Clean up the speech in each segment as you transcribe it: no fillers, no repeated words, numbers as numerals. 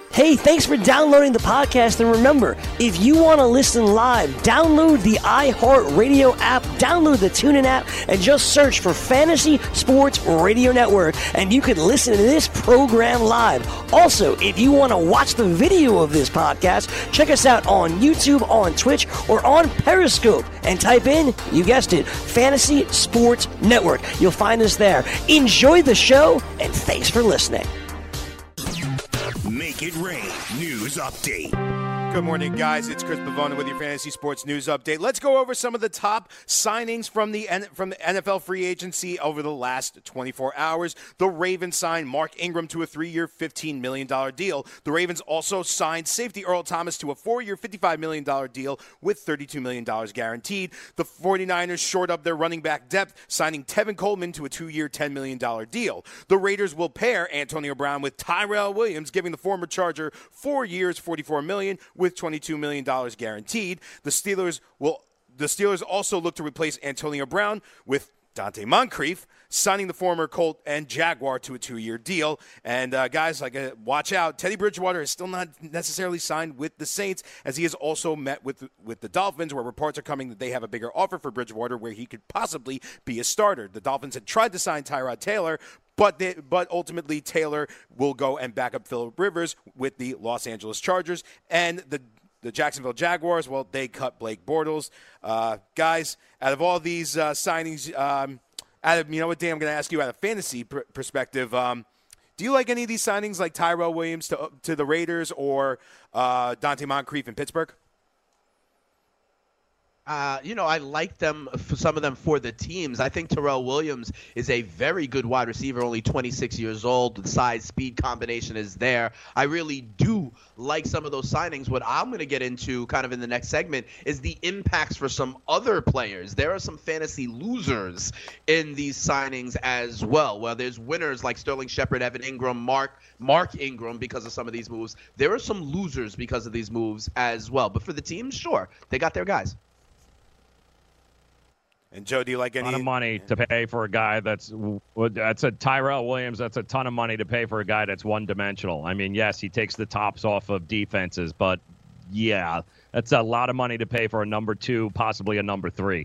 Hey, thanks for downloading the podcast. And remember, if you want to listen live, download the iHeartRadio app, download the TuneIn app, and just search for Fantasy Sports Radio Network, and you can listen to this program live. Also, if you want to watch the video of this podcast, check us out on YouTube, on Twitch, or on Periscope, and type in, you guessed it, Fantasy Sports Network. You'll find us there. Enjoy the show, and thanks for listening. Make it rain. News update. Good morning, guys. It's Chris Pavona with your Fantasy Sports News Update. Let's go over some of the top signings from the NFL free agency over the last 24 hours. The Ravens signed Mark Ingram to a 3-year, $15 million deal. The Ravens also signed safety Earl Thomas to a 4-year, $55 million deal with $32 million guaranteed. The 49ers shored up their running back depth, signing Tevin Coleman to a 2-year, $10 million deal. The Raiders will pair Antonio Brown with Tyrell Williams, giving the former Charger 4 years, $44 million with $22 million guaranteed. The Steelers also look to replace Antonio Brown with Dante Moncrief, signing the former Colt and Jaguar to a 2-year deal. And guys, watch out. Teddy Bridgewater is still not necessarily signed with the Saints, as he has also met with the Dolphins, where reports are coming that they have a bigger offer for Bridgewater where he could possibly be a starter. The Dolphins had tried to sign Tyrod Taylor, but ultimately Taylor will go and back up Phillip Rivers with the Los Angeles Chargers. And the Jacksonville Jaguars, well, they cut Blake Bortles. Guys, out of all these signings, you know what, Dan, I'm going to ask you out of fantasy perspective, do you like any of these signings, like Tyrell Williams to the Raiders or Dante Moncrief in Pittsburgh? I like them, some of them for the teams. I think Tyrell Williams is a very good wide receiver, only 26 years old. The size-speed combination is there. I really do like some of those signings. What I'm going to get into kind of in the next segment is the impacts for some other players. There are some fantasy losers in these signings as well. Well, there's winners like Sterling Shepard, Evan Ingram, Mark Ingram because of some of these moves. There are some losers because of these moves as well. But for the teams, sure, they got their guys. And Joe, do you like any? A ton of money to pay for a guy that's a Tyrell Williams. That's a ton of money to pay for a guy that's one-dimensional. I mean, yes, he takes the tops off of defenses, but yeah, that's a lot of money to pay for a number 2, possibly a number 3.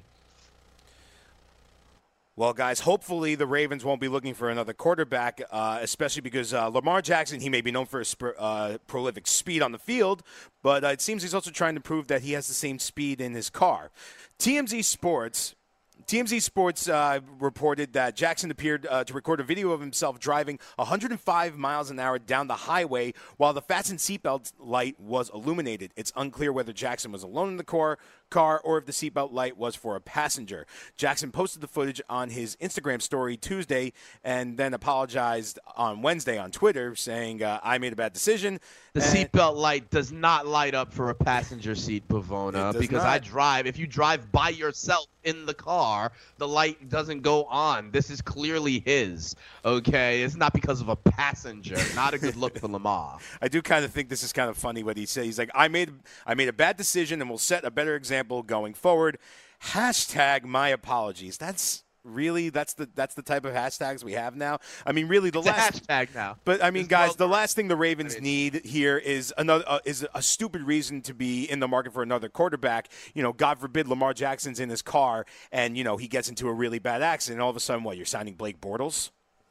Well, guys, hopefully the Ravens won't be looking for another quarterback, especially because Lamar Jackson, he may be known for his prolific speed on the field, but it seems he's also trying to prove that he has the same speed in his car. TMZ Sports reported that Jackson appeared to record a video of himself driving 105 miles an hour down the highway while the fasten seatbelt light was illuminated. It's unclear whether Jackson was alone in the car or if the seatbelt light was for a passenger. Jackson posted the footage on his Instagram story Tuesday and then apologized on Wednesday on Twitter, saying, I made a bad decision. The seatbelt light does not light up for a passenger seat, Pavona, because if you drive by yourself in the car, the light doesn't go on. This is clearly his, okay? It's not because of a passenger. Not a good look for Lamar. I do kind of think this is kind of funny what he said. He's like, I made a bad decision and will set a better example going forward. Hashtag my apologies. That's the type of hashtags we have now. I mean, really, it's last hashtag now. But I mean, guys, the last thing the Ravens need here is a stupid reason to be in the market for another quarterback. You know, God forbid Lamar Jackson's in his car and he gets into a really bad accident. And all of a sudden, you're signing Blake Bortles?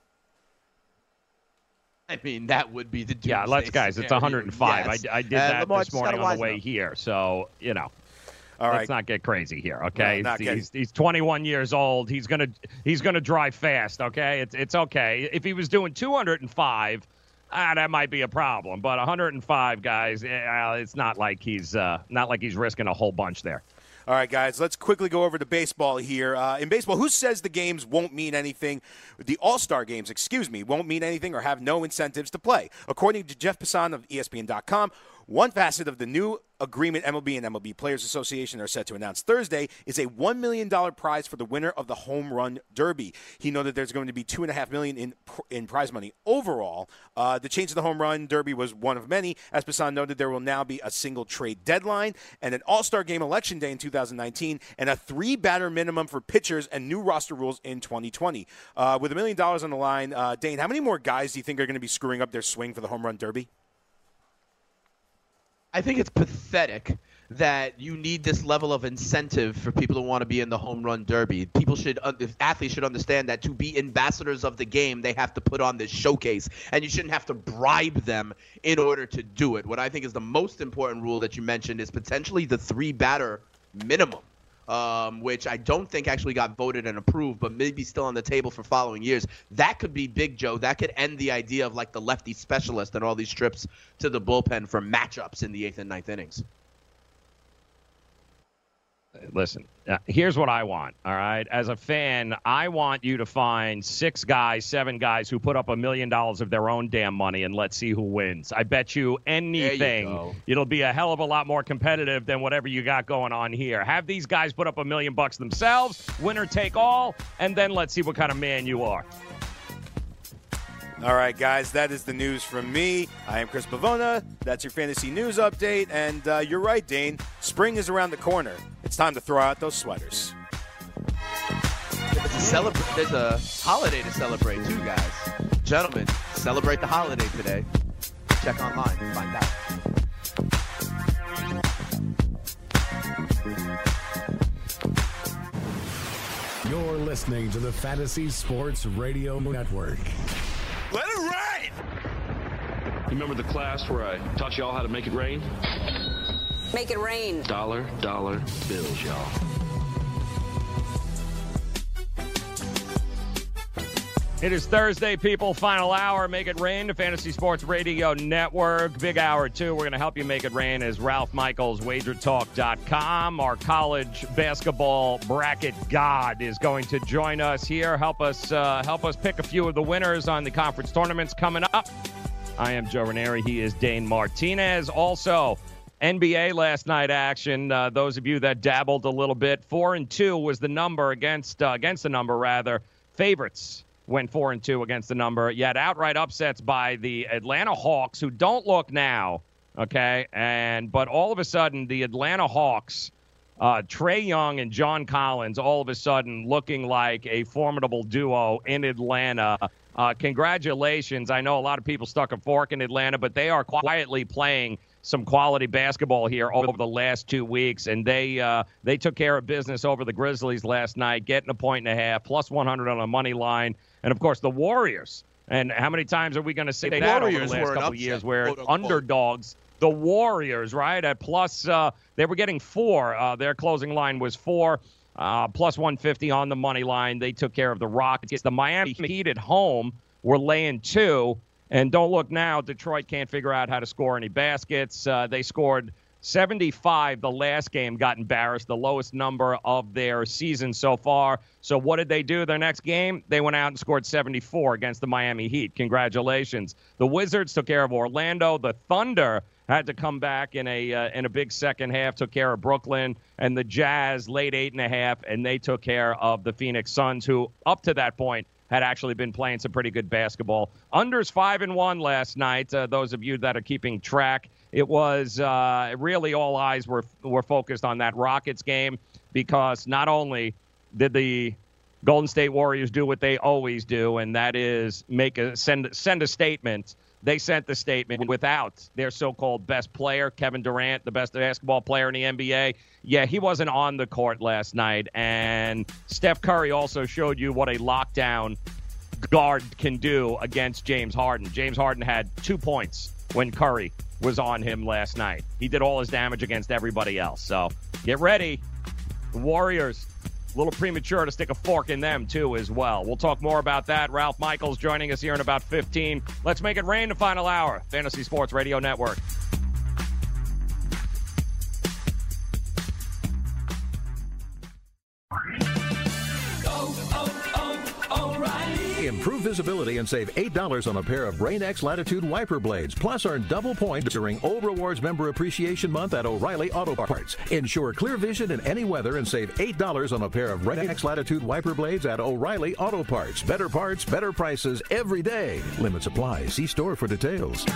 I mean, that would be the guys. It's 105. Yes. I did that this morning on the way here, so All right. Let's not get crazy here, okay? No, he's 21 years old. He's gonna drive fast, okay? It's okay. If he was doing 205, that might be a problem. But 105, guys, it's not like he's risking a whole bunch there. All right, guys, let's quickly go over to baseball here. In baseball, who says the games won't mean anything? The All-Star games, won't mean anything or have no incentives to play. According to Jeff Passan of ESPN.com, one facet of the new agreement MLB and MLB Players Association are set to announce Thursday is a $1 million prize for the winner of the Home Run Derby. He noted there's going to be $2.5 million in prize money overall. The change to the Home Run Derby was one of many. As Passan noted, there will now be a single trade deadline and an All-Star Game Election Day in 2019 and a 3-batter minimum for pitchers and new roster rules in 2020. With $1 million on the line, Dane, how many more guys do you think are going to be screwing up their swing for the Home Run Derby? I think it's pathetic that you need this level of incentive for people to want to be in the home run derby. Athletes should understand that to be ambassadors of the game, they have to put on this showcase, and you shouldn't have to bribe them in order to do it. What I think is the most important rule that you mentioned is potentially the 3-batter minimum, which I don't think actually got voted and approved, but maybe still on the table for following years. That could be big, Joe. That could end the idea of like the lefty specialist and all these trips to the bullpen for matchups in the 8th and 9th innings. Listen, here's what I want, all right? As a fan, I want you to find 6 guys, 7 guys who put up $1 million of their own damn money, and let's see who wins. I bet you anything it'll be a hell of a lot more competitive than whatever you got going on here. Have these guys put up $1 million themselves, winner take all, and then let's see what kind of man you are. All right, guys, that is the news from me. I am Chris Pavona. That's your fantasy news update. And you're right, Dane. Spring is around the corner. It's time to throw out those sweaters. There's a holiday to celebrate, too, guys. Gentlemen, celebrate the holiday today. Check online and find out. You're listening to the Fantasy Sports Radio Network. Let it rain! Remember the class where I taught y'all how to make it rain? Make it rain. Dollar bills, y'all. It is Thursday, people. Final hour. Make it rain. The Fantasy Sports Radio Network. Big hour, too. We're going to help you make it rain as Ralph Michaels, WagerTalk.com. Our college basketball bracket god is going to join us here. Help us pick a few of the winners on the conference tournaments coming up. I am Joe Ranieri. He is Dane Martinez. Also, NBA last night action. Those of you that dabbled a little bit, 4-2 was the number against the number, rather. Favorites went 4-2 against the number. You had outright upsets by the Atlanta Hawks, who don't look now, okay? But all of a sudden, the Atlanta Hawks, Trae Young and John Collins, all of a sudden looking like a formidable duo in Atlanta. Congratulations. I know a lot of people stuck a fork in Atlanta, but they are quietly playing some quality basketball here over the last 2 weeks, and they took care of business over the Grizzlies last night, getting a 1.5, plus 100 on a money line. And, of course, the Warriors. And how many times are we going to say that over the last couple of years where underdogs, the Warriors, right, at plus they were getting 4. Their closing line was 4, plus 150 on the money line. They took care of the Rockets. The Miami Heat at home were laying 2. And don't look now, Detroit can't figure out how to score any baskets. They scored 75 the last game, got embarrassed, the lowest number of their season so far. So what did they do their next game? They went out and scored 74 against the Miami Heat. Congratulations. The Wizards took care of Orlando. The Thunder had to come back in a big second half, took care of Brooklyn. And the Jazz laid 8.5, and they took care of the Phoenix Suns, who up to that point had actually been playing some pretty good basketball. Unders 5-1 last night. Those of you that are keeping track, it was really all eyes were focused on that Rockets game, because not only did the Golden State Warriors do what they always do, and that is send a statement. They sent the statement without their so-called best player, Kevin Durant, the best basketball player in the NBA. Yeah, he wasn't on the court last night. And Steph Curry also showed you what a lockdown guard can do against James Harden. James Harden had 2 points when Curry was on him last night. He did all his damage against everybody else. So get ready. The Warriors, a little premature to stick a fork in them, too, as well. We'll talk more about that. Ralph Michaels joining us here in about 15. Let's make it rain the final hour. Fantasy Sports Radio Network. Improve visibility and save $8 on a pair of Rain-X Latitude wiper blades. Plus, earn double points during O Rewards Member Appreciation Month at O'Reilly Auto Parts. Ensure clear vision in any weather and save $8 on a pair of Rain-X Latitude wiper blades at O'Reilly Auto Parts. Better parts, better prices every day. Limits apply. See store for details.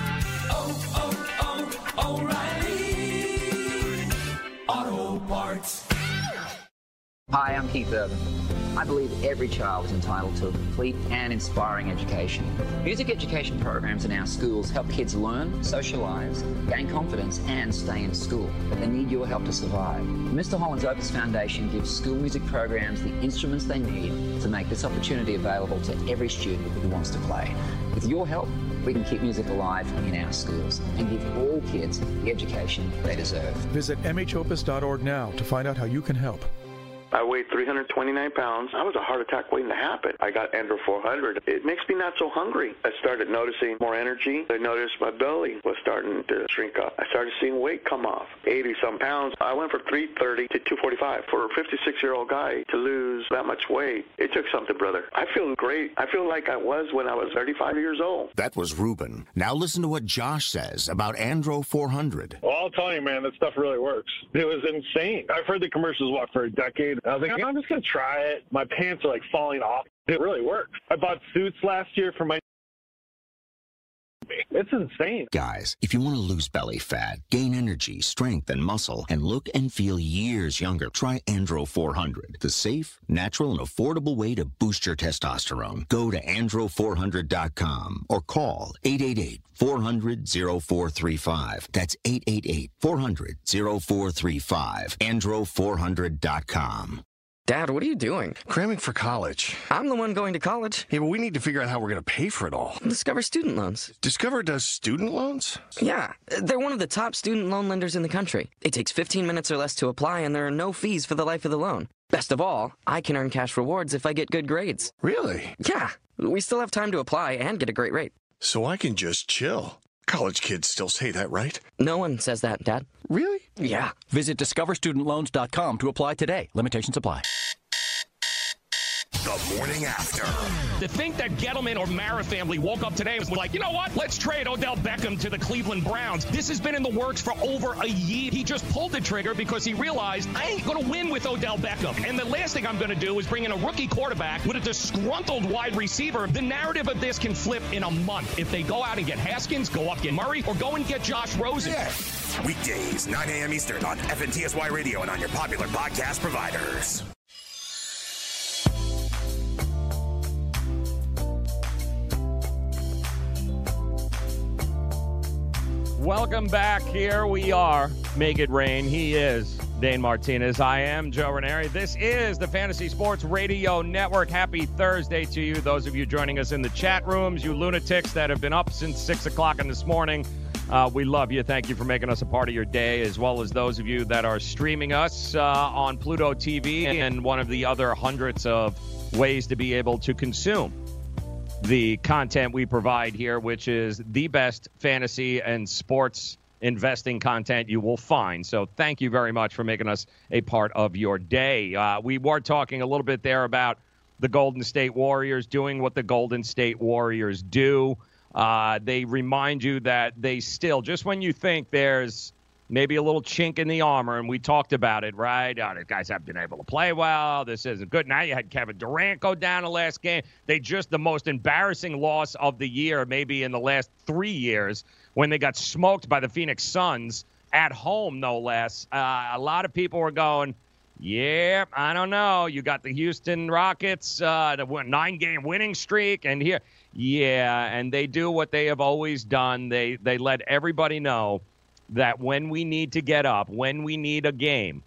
O'Reilly Auto Parts. Hi, I'm Keith Urban. I believe every child is entitled to a complete and inspiring education. Music education programs in our schools help kids learn, socialise, gain confidence and stay in school. But they need your help to survive. The Mr. Holland's Opus Foundation gives school music programs the instruments they need to make this opportunity available to every student who wants to play. With your help, we can keep music alive in our schools and give all kids the education they deserve. Visit mhopus.org now to find out how you can help. I weighed 329 pounds. I was a heart attack waiting to happen. I got Andro 400. It makes me not so hungry. I started noticing more energy. I noticed my belly was starting to shrink up. I started seeing weight come off, 80-some pounds. I went from 330 to 245. For a 56-year-old guy to lose that much weight, it took something, brother. I feel great. I feel like I was when I was 35 years old. That was Ruben. Now listen to what Josh says about Andro 400. Well, I'll tell you, man, that stuff really works. It was insane. I've heard the commercials for a decade. I was like, I'm just going to try it. My pants are like falling off. It really works. I bought suits last year for my... It's insane. Guys, if you want to lose belly fat, gain energy, strength, and muscle, and look and feel years younger, try Andro 400, the safe, natural, and affordable way to boost your testosterone. Go to andro400.com or call 888-400-0435. That's 888-400-0435. andro400.com. Dad, what are you doing? Cramming for college. I'm the one going to college. Yeah, but we need to figure out how we're going to pay for it all. Discover Student Loans. Discover does student loans? Yeah, they're one of the top student loan lenders in the country. It takes 15 minutes or less to apply, and there are no fees for the life of the loan. Best of all, I can earn cash rewards if I get good grades. Really? Yeah, we still have time to apply and get a great rate. So I can just chill. College kids still say that, right? No one says that, Dad. Really? Yeah. Visit discoverstudentloans.com to apply today. Limitations apply. The morning after. To think that Gettleman or Mara family woke up today and was like, you know what? Let's trade Odell Beckham to the Cleveland Browns. This has been in the works for over a year. He just pulled the trigger because he realized I ain't going to win with Odell Beckham. And the last thing I'm going to do is bring in a rookie quarterback with a disgruntled wide receiver. The narrative of this can flip in a month. If they go out and get Haskins, go up, get Murray, or go and get Josh Rosen. Yeah. Weekdays, 9 a.m. Eastern on FNTSY Radio and on your popular podcast providers. Welcome back. Here we are. Make it rain. He is Dane Martinez. I am Joe Ranieri. This is the Fantasy Sports Radio Network. Happy Thursday to you. Those of you joining us in the chat rooms, you lunatics that have been up since 6 o'clock in this morning. We love you. Thank you for making us a part of your day, as well as those of you that are streaming us on Pluto TV and one of the other hundreds of ways to be able to consume the content we provide here, which is the best fantasy and sports investing content you will find. So thank you very much for making us a part of your day. We were talking a little bit there about the Golden State Warriors doing what the Golden State Warriors do. They remind you that they still, just when you think there's maybe a little chink in the armor, and we talked about it, right? Oh, the guys haven't been able to play well. This isn't good. Now you had Kevin Durant go down the last game. They just the most embarrassing loss of the year, maybe in the last 3 years, when they got smoked by the Phoenix Suns at home, no less. A lot of people were going, yeah, I don't know. You got the Houston Rockets, the 9-game winning streak, and here, yeah, and they do what they have always done. They let everybody know that when we need to get up, when we need a game,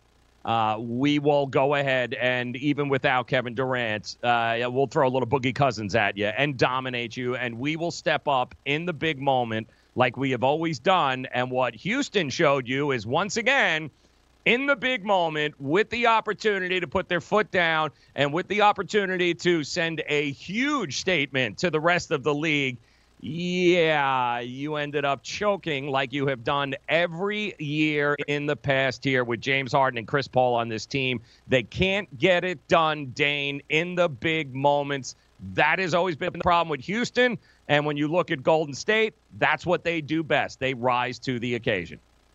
we will go ahead and, even without Kevin Durant, we'll throw a little Boogie Cousins at you and dominate you, and we will step up in the big moment like we have always done. And what Houston showed you is, once again, in the big moment, with the opportunity to put their foot down and with the opportunity to send a huge statement to the rest of the league, yeah, you ended up choking like you have done every year in the past here with James Harden and Chris Paul on this team. They can't get it done, Dane, in the big moments. That has always been the problem with Houston. And when you look at Golden State, that's what they do best. They rise to the occasion.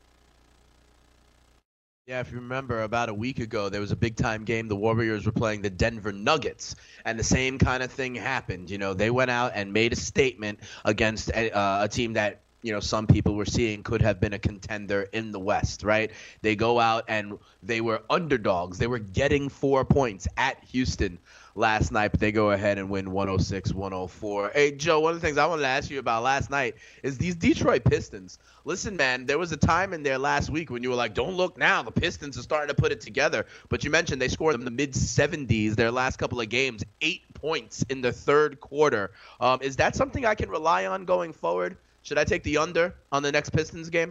Yeah, if you remember, about a week ago, there was a big-time game. The Warriors were playing the Denver Nuggets, and the same kind of thing happened. You know, they went out and made a statement against a team that some people were seeing could have been a contender in the West, right? They go out and they were underdogs. They were getting 4 points at Houston last night, but they go ahead and win 106-104. Hey, Joe, one of the things I wanted to ask you about last night is these Detroit Pistons. Listen, man, there was a time in there last week when you were like, don't look now. The Pistons are starting to put it together. But you mentioned they scored in the mid-70s their last couple of games, 8 points in the third quarter. Is that something I can rely on going forward? Should I take the under on the next Pistons game?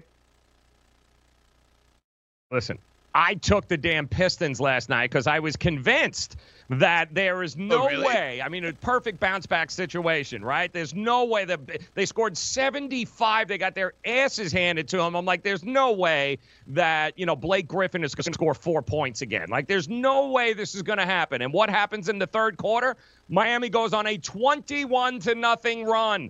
Listen, I took the damn Pistons last night because I was convinced that there is no way. I mean, a perfect bounce-back situation, right? There's no way that they scored 75. They got their asses handed to them. I'm like, there's no way that, Blake Griffin is going to score 4 points again. Like, there's no way this is going to happen. And what happens in the third quarter? Miami goes on a 21-0 run.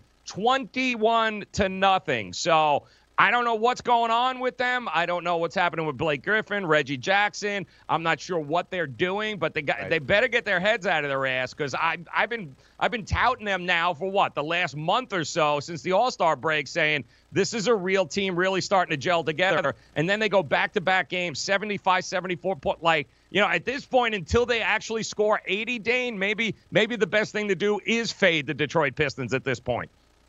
21-0. So I don't know what's going on with them. I don't know what's happening with Blake Griffin, Reggie Jackson. I'm not sure what they're doing, but they better get their heads out of their ass because I've been touting them now for the last month or so since the All-Star break, saying this is a real team really starting to gel together. And then they go back-to-back games, 75, 74 point. At this point, until they actually score 80, Dane, maybe the best thing to do is fade the Detroit Pistons at this point.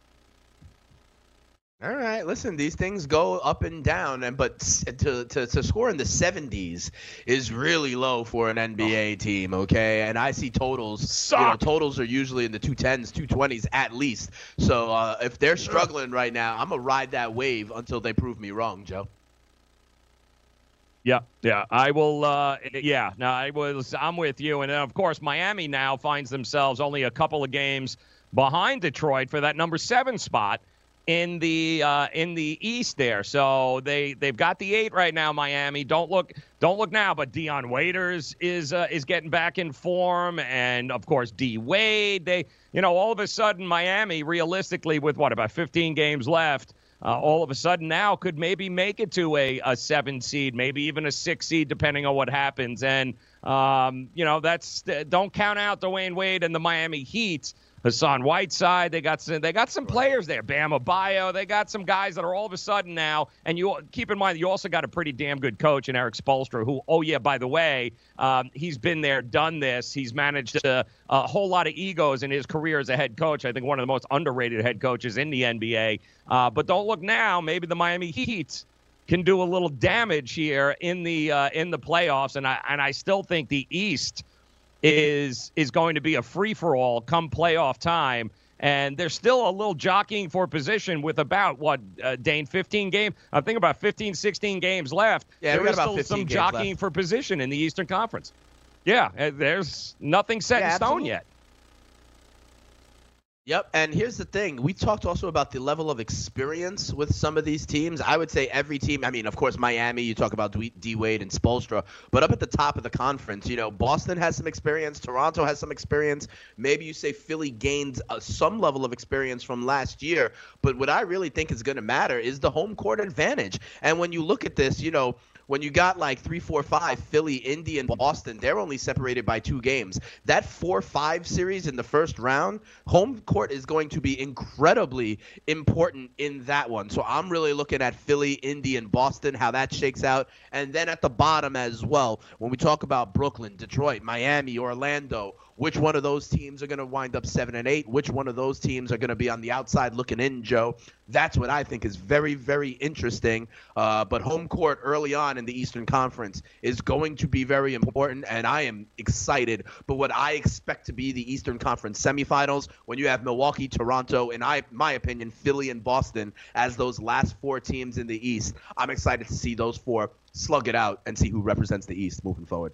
All right, listen, these things go up and down, but to score in the 70s is really low for an NBA team, okay? And I see totals. Totals are usually in the 210s, 220s at least. So if they're struggling right now, I'm going to ride that wave until they prove me wrong, Joe. Yeah, I will. I'm with you. And then, of course, Miami now finds themselves only a couple of games behind Detroit for that number 7 spot in the East there. So they've got the 8 right now, Miami. Don't look now, but Dion Waiters is getting back in form, and of course D Wade. All of a sudden Miami, realistically, with about 15 games left, all of a sudden now could maybe make it to a 7 seed, maybe even a 6 seed, depending on what happens. And that's don't count out Dwayne Wade and the Miami Heat. Hassan Whiteside, they got some players there. Bam Adebayo, they got some guys that are all of a sudden now. And you keep in mind, you also got a pretty damn good coach in Eric Spoelstra, who, by the way, he's been there, done this. He's managed a whole lot of egos in his career as a head coach. I think one of the most underrated head coaches in the NBA. But don't look now. Maybe the Miami Heat can do a little damage here in the playoffs. And I still think the East is going to be a free-for-all come playoff time. And they're still a little jockeying for position with about, Dane, 15 games? I think about 15, 16 games left. Yeah, there is still some jockeying left for position in the Eastern Conference. Yeah, there's nothing set in stone yet. Yep, and here's the thing. We talked also about the level of experience with some of these teams. I would say every team, of course, Miami, you talk about D-Wade and Spoelstra, but up at the top of the conference, Boston has some experience, Toronto has some experience. Maybe you say Philly gained some level of experience from last year, but what I really think is going to matter is the home court advantage. And when you look at this, when you got 3, 4, 5, Philly, Indy, and Boston, they're only separated by 2 games. That 4-5 series in the first round, home court is going to be incredibly important in that one. So I'm really looking at Philly, Indy, and Boston, how that shakes out. And then at the bottom as well, when we talk about Brooklyn, Detroit, Miami, Orlando, which one of those teams are going to wind up 7 and 8? Which one of those teams are going to be on the outside looking in, Joe? That's what I think is very, very interesting. But home court early on in the Eastern Conference is going to be very important, and I am excited. But what I expect to be the Eastern Conference semifinals, when you have Milwaukee, Toronto, and my opinion, Philly and Boston as those last 4 teams in the East, I'm excited to see those 4 slug it out and see who represents the East moving forward.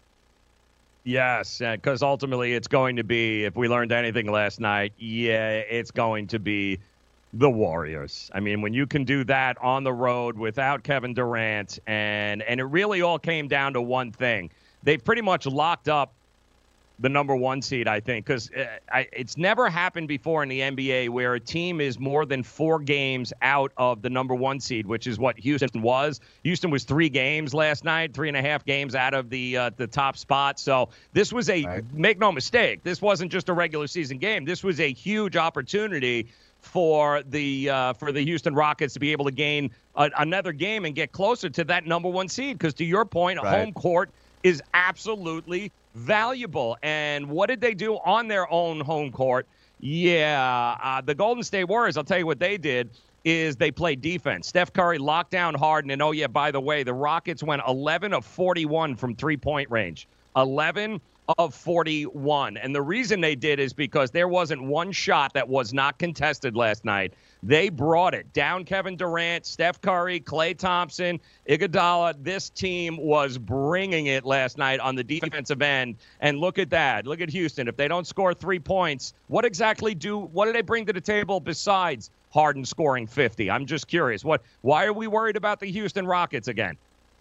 Yes, because ultimately it's going to be, if we learned anything last night, it's going to be the Warriors. I mean, when you can do that on the road without Kevin Durant, and it really all came down to one thing. They've pretty much locked up the number 1 seed, I think, because it's never happened before in the NBA where a team is more than 4 games out of the number 1 seed, which is what Houston was. Houston was 3 games last night, 3.5 games out of the top spot. So this was make no mistake, this wasn't just a regular season game. This was a huge opportunity for the Houston Rockets to be able to gain another game and get closer to that number one seed. Because to your point, home court is absolutely valuable. And what did they do on their own home court? Yeah, the Golden State Warriors, I'll tell you what they did, is they played defense. Steph Curry locked down Harden. And, oh, yeah, by the way, the Rockets went 11 of 41 from three-point range. 11 of 41. And the reason they did is because there wasn't one shot that was not contested last night. They brought it down. Kevin Durant, Steph Curry, Klay Thompson, Iguodala. This team was bringing it last night on the defensive end. And look at that. Look at Houston. If they don't score 3 points, what do they bring to the table besides Harden scoring 50? I'm just curious. Why are we worried about the Houston Rockets again?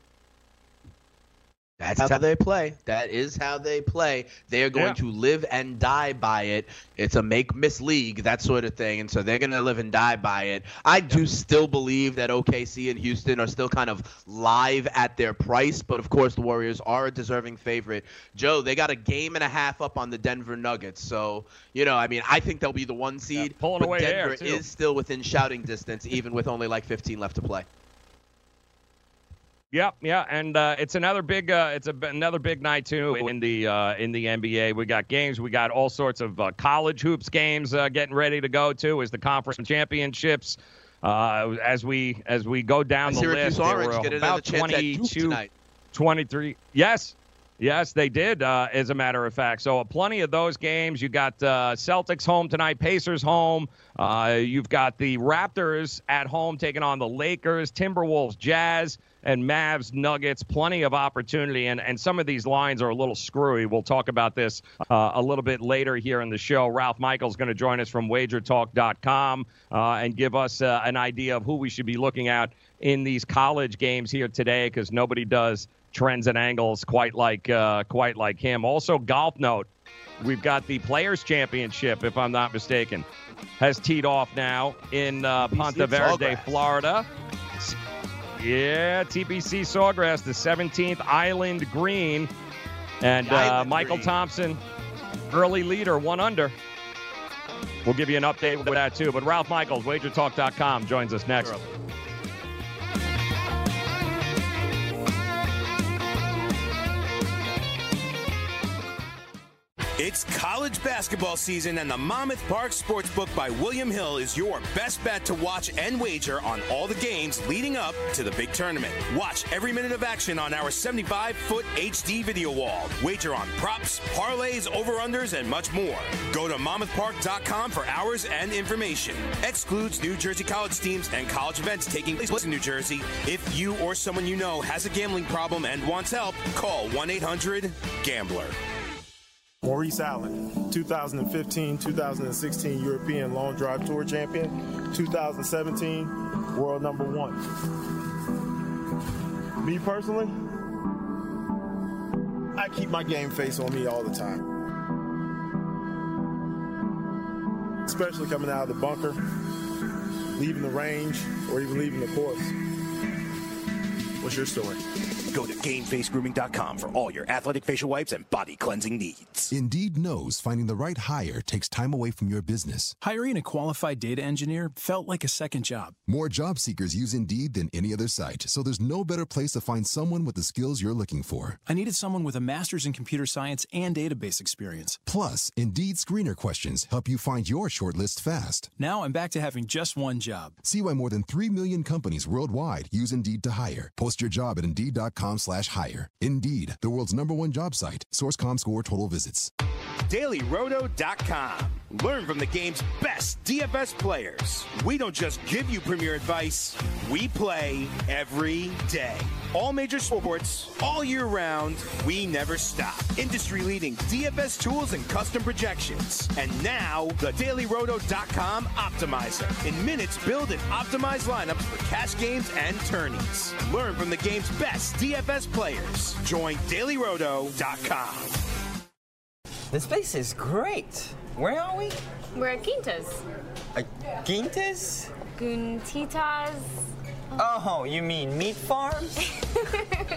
That's how they play. That is how they play. They are going to live and die by it. It's a make-miss league, that sort of thing, and so they're going to live and die by it. I do still believe that OKC and Houston are still kind of live at their price, but, of course, the Warriors are a deserving favorite. Joe, they got a game and a half up on the Denver Nuggets, so, I think they'll be the one seed, pulling but away Denver there, too. is still within shouting distance, even with only like 15 left to play. Yeah, and it's another big night too in the NBA. We got games, we got all sorts of college hoops games getting ready to go too. As the conference championships, as we go down the list, there were about 22, 23. Yes, they did. As a matter of fact, so plenty of those games. You got Celtics home tonight, Pacers home. You've got the Raptors at home taking on the Lakers, Timberwolves, Jazz, and Mavs, Nuggets. Plenty of opportunity, and some of these lines are a little screwy. We'll talk about this a little bit later here in the show. Ralph Michaels going to join us from WagerTalk.com and give us an idea of who we should be looking at in these college games here today, because nobody does trends and angles quite like him. Also, golf note, we've got the Players Championship, if I'm not mistaken, has teed off now in Ponte Verde, Florida. Yeah, TPC Sawgrass, the 17th Island Green. And Michael Thompson, early leader, 1 under. We'll give you an update with that, too. But Ralph Michaels, WagerTalk.com, joins us next. It's college basketball season, and the Monmouth Park Sportsbook by William Hill is your best bet to watch and wager on all the games leading up to the big tournament. Watch every minute of action on our 75-foot HD video wall. Wager on props, parlays, over-unders, and much more. Go to monmouthpark.com for hours and information. Excludes New Jersey college teams and college events taking place in New Jersey. If you or someone you know has a gambling problem and wants help, call 1-800-GAMBLER. Maurice Allen, 2015-2016 European Long Drive Tour champion, 2017 world number 1. Me personally, I keep my game face on me all the time. Especially coming out of the bunker, leaving the range, or even leaving the course. What's your story? Go to GameFaceGrooming.com for all your athletic facial wipes and body cleansing needs. Indeed knows finding the right hire takes time away from your business. Hiring a qualified data engineer felt like a second job. More job seekers use Indeed than any other site, so there's no better place to find someone with the skills you're looking for. I needed someone with a master's in computer science and database experience. Plus, Indeed screener questions help you find your shortlist fast. Now I'm back to having just one job. See why more than 3 million companies worldwide use Indeed to hire. Post your job at Indeed.com/hire. Indeed, the world's #1 job site. Source.com/score total visits. DailyRoto.com. Learn from the game's best DFS players. We don't just give you premier advice, we play every day. All major sports, all year round, we never stop. Industry-leading DFS tools and custom projections. And now, the DailyRoto.com Optimizer. In minutes, build and optimize lineups for cash games and tourneys. Learn from the game's best DFS players. Join DailyRoto.com. This place is great. Where are we? We're at Quintas. Quintas? Guntitas. Oh, you mean meat farms?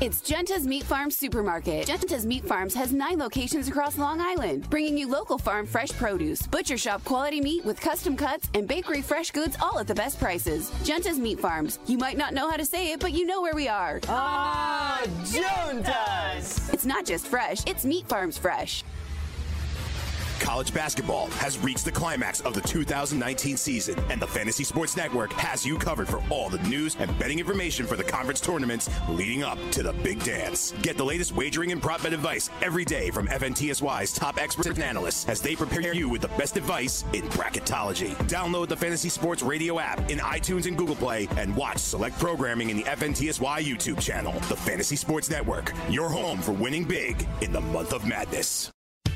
It's Genta's Meat Farm Supermarket. Genta's Meat Farms has 9 locations across Long Island, bringing you local farm fresh produce, butcher shop quality meat with custom cuts, and bakery fresh goods all at the best prices. Genta's Meat Farms. You might not know how to say it, but you know where we are. Ah, Genta's! It's not just fresh, it's Meat Farms fresh. College basketball has reached the climax of the 2019 season, and the Fantasy Sports Network has you covered for all the news and betting information for the conference tournaments leading up to the big dance. Get the latest wagering and prop bet advice every day from FNTSY's top experts and analysts as they prepare you with the best advice in bracketology. Download the Fantasy Sports Radio app in iTunes and Google Play and watch select programming in the FNTSY YouTube channel. The Fantasy Sports Network, your home for winning big in the month of madness.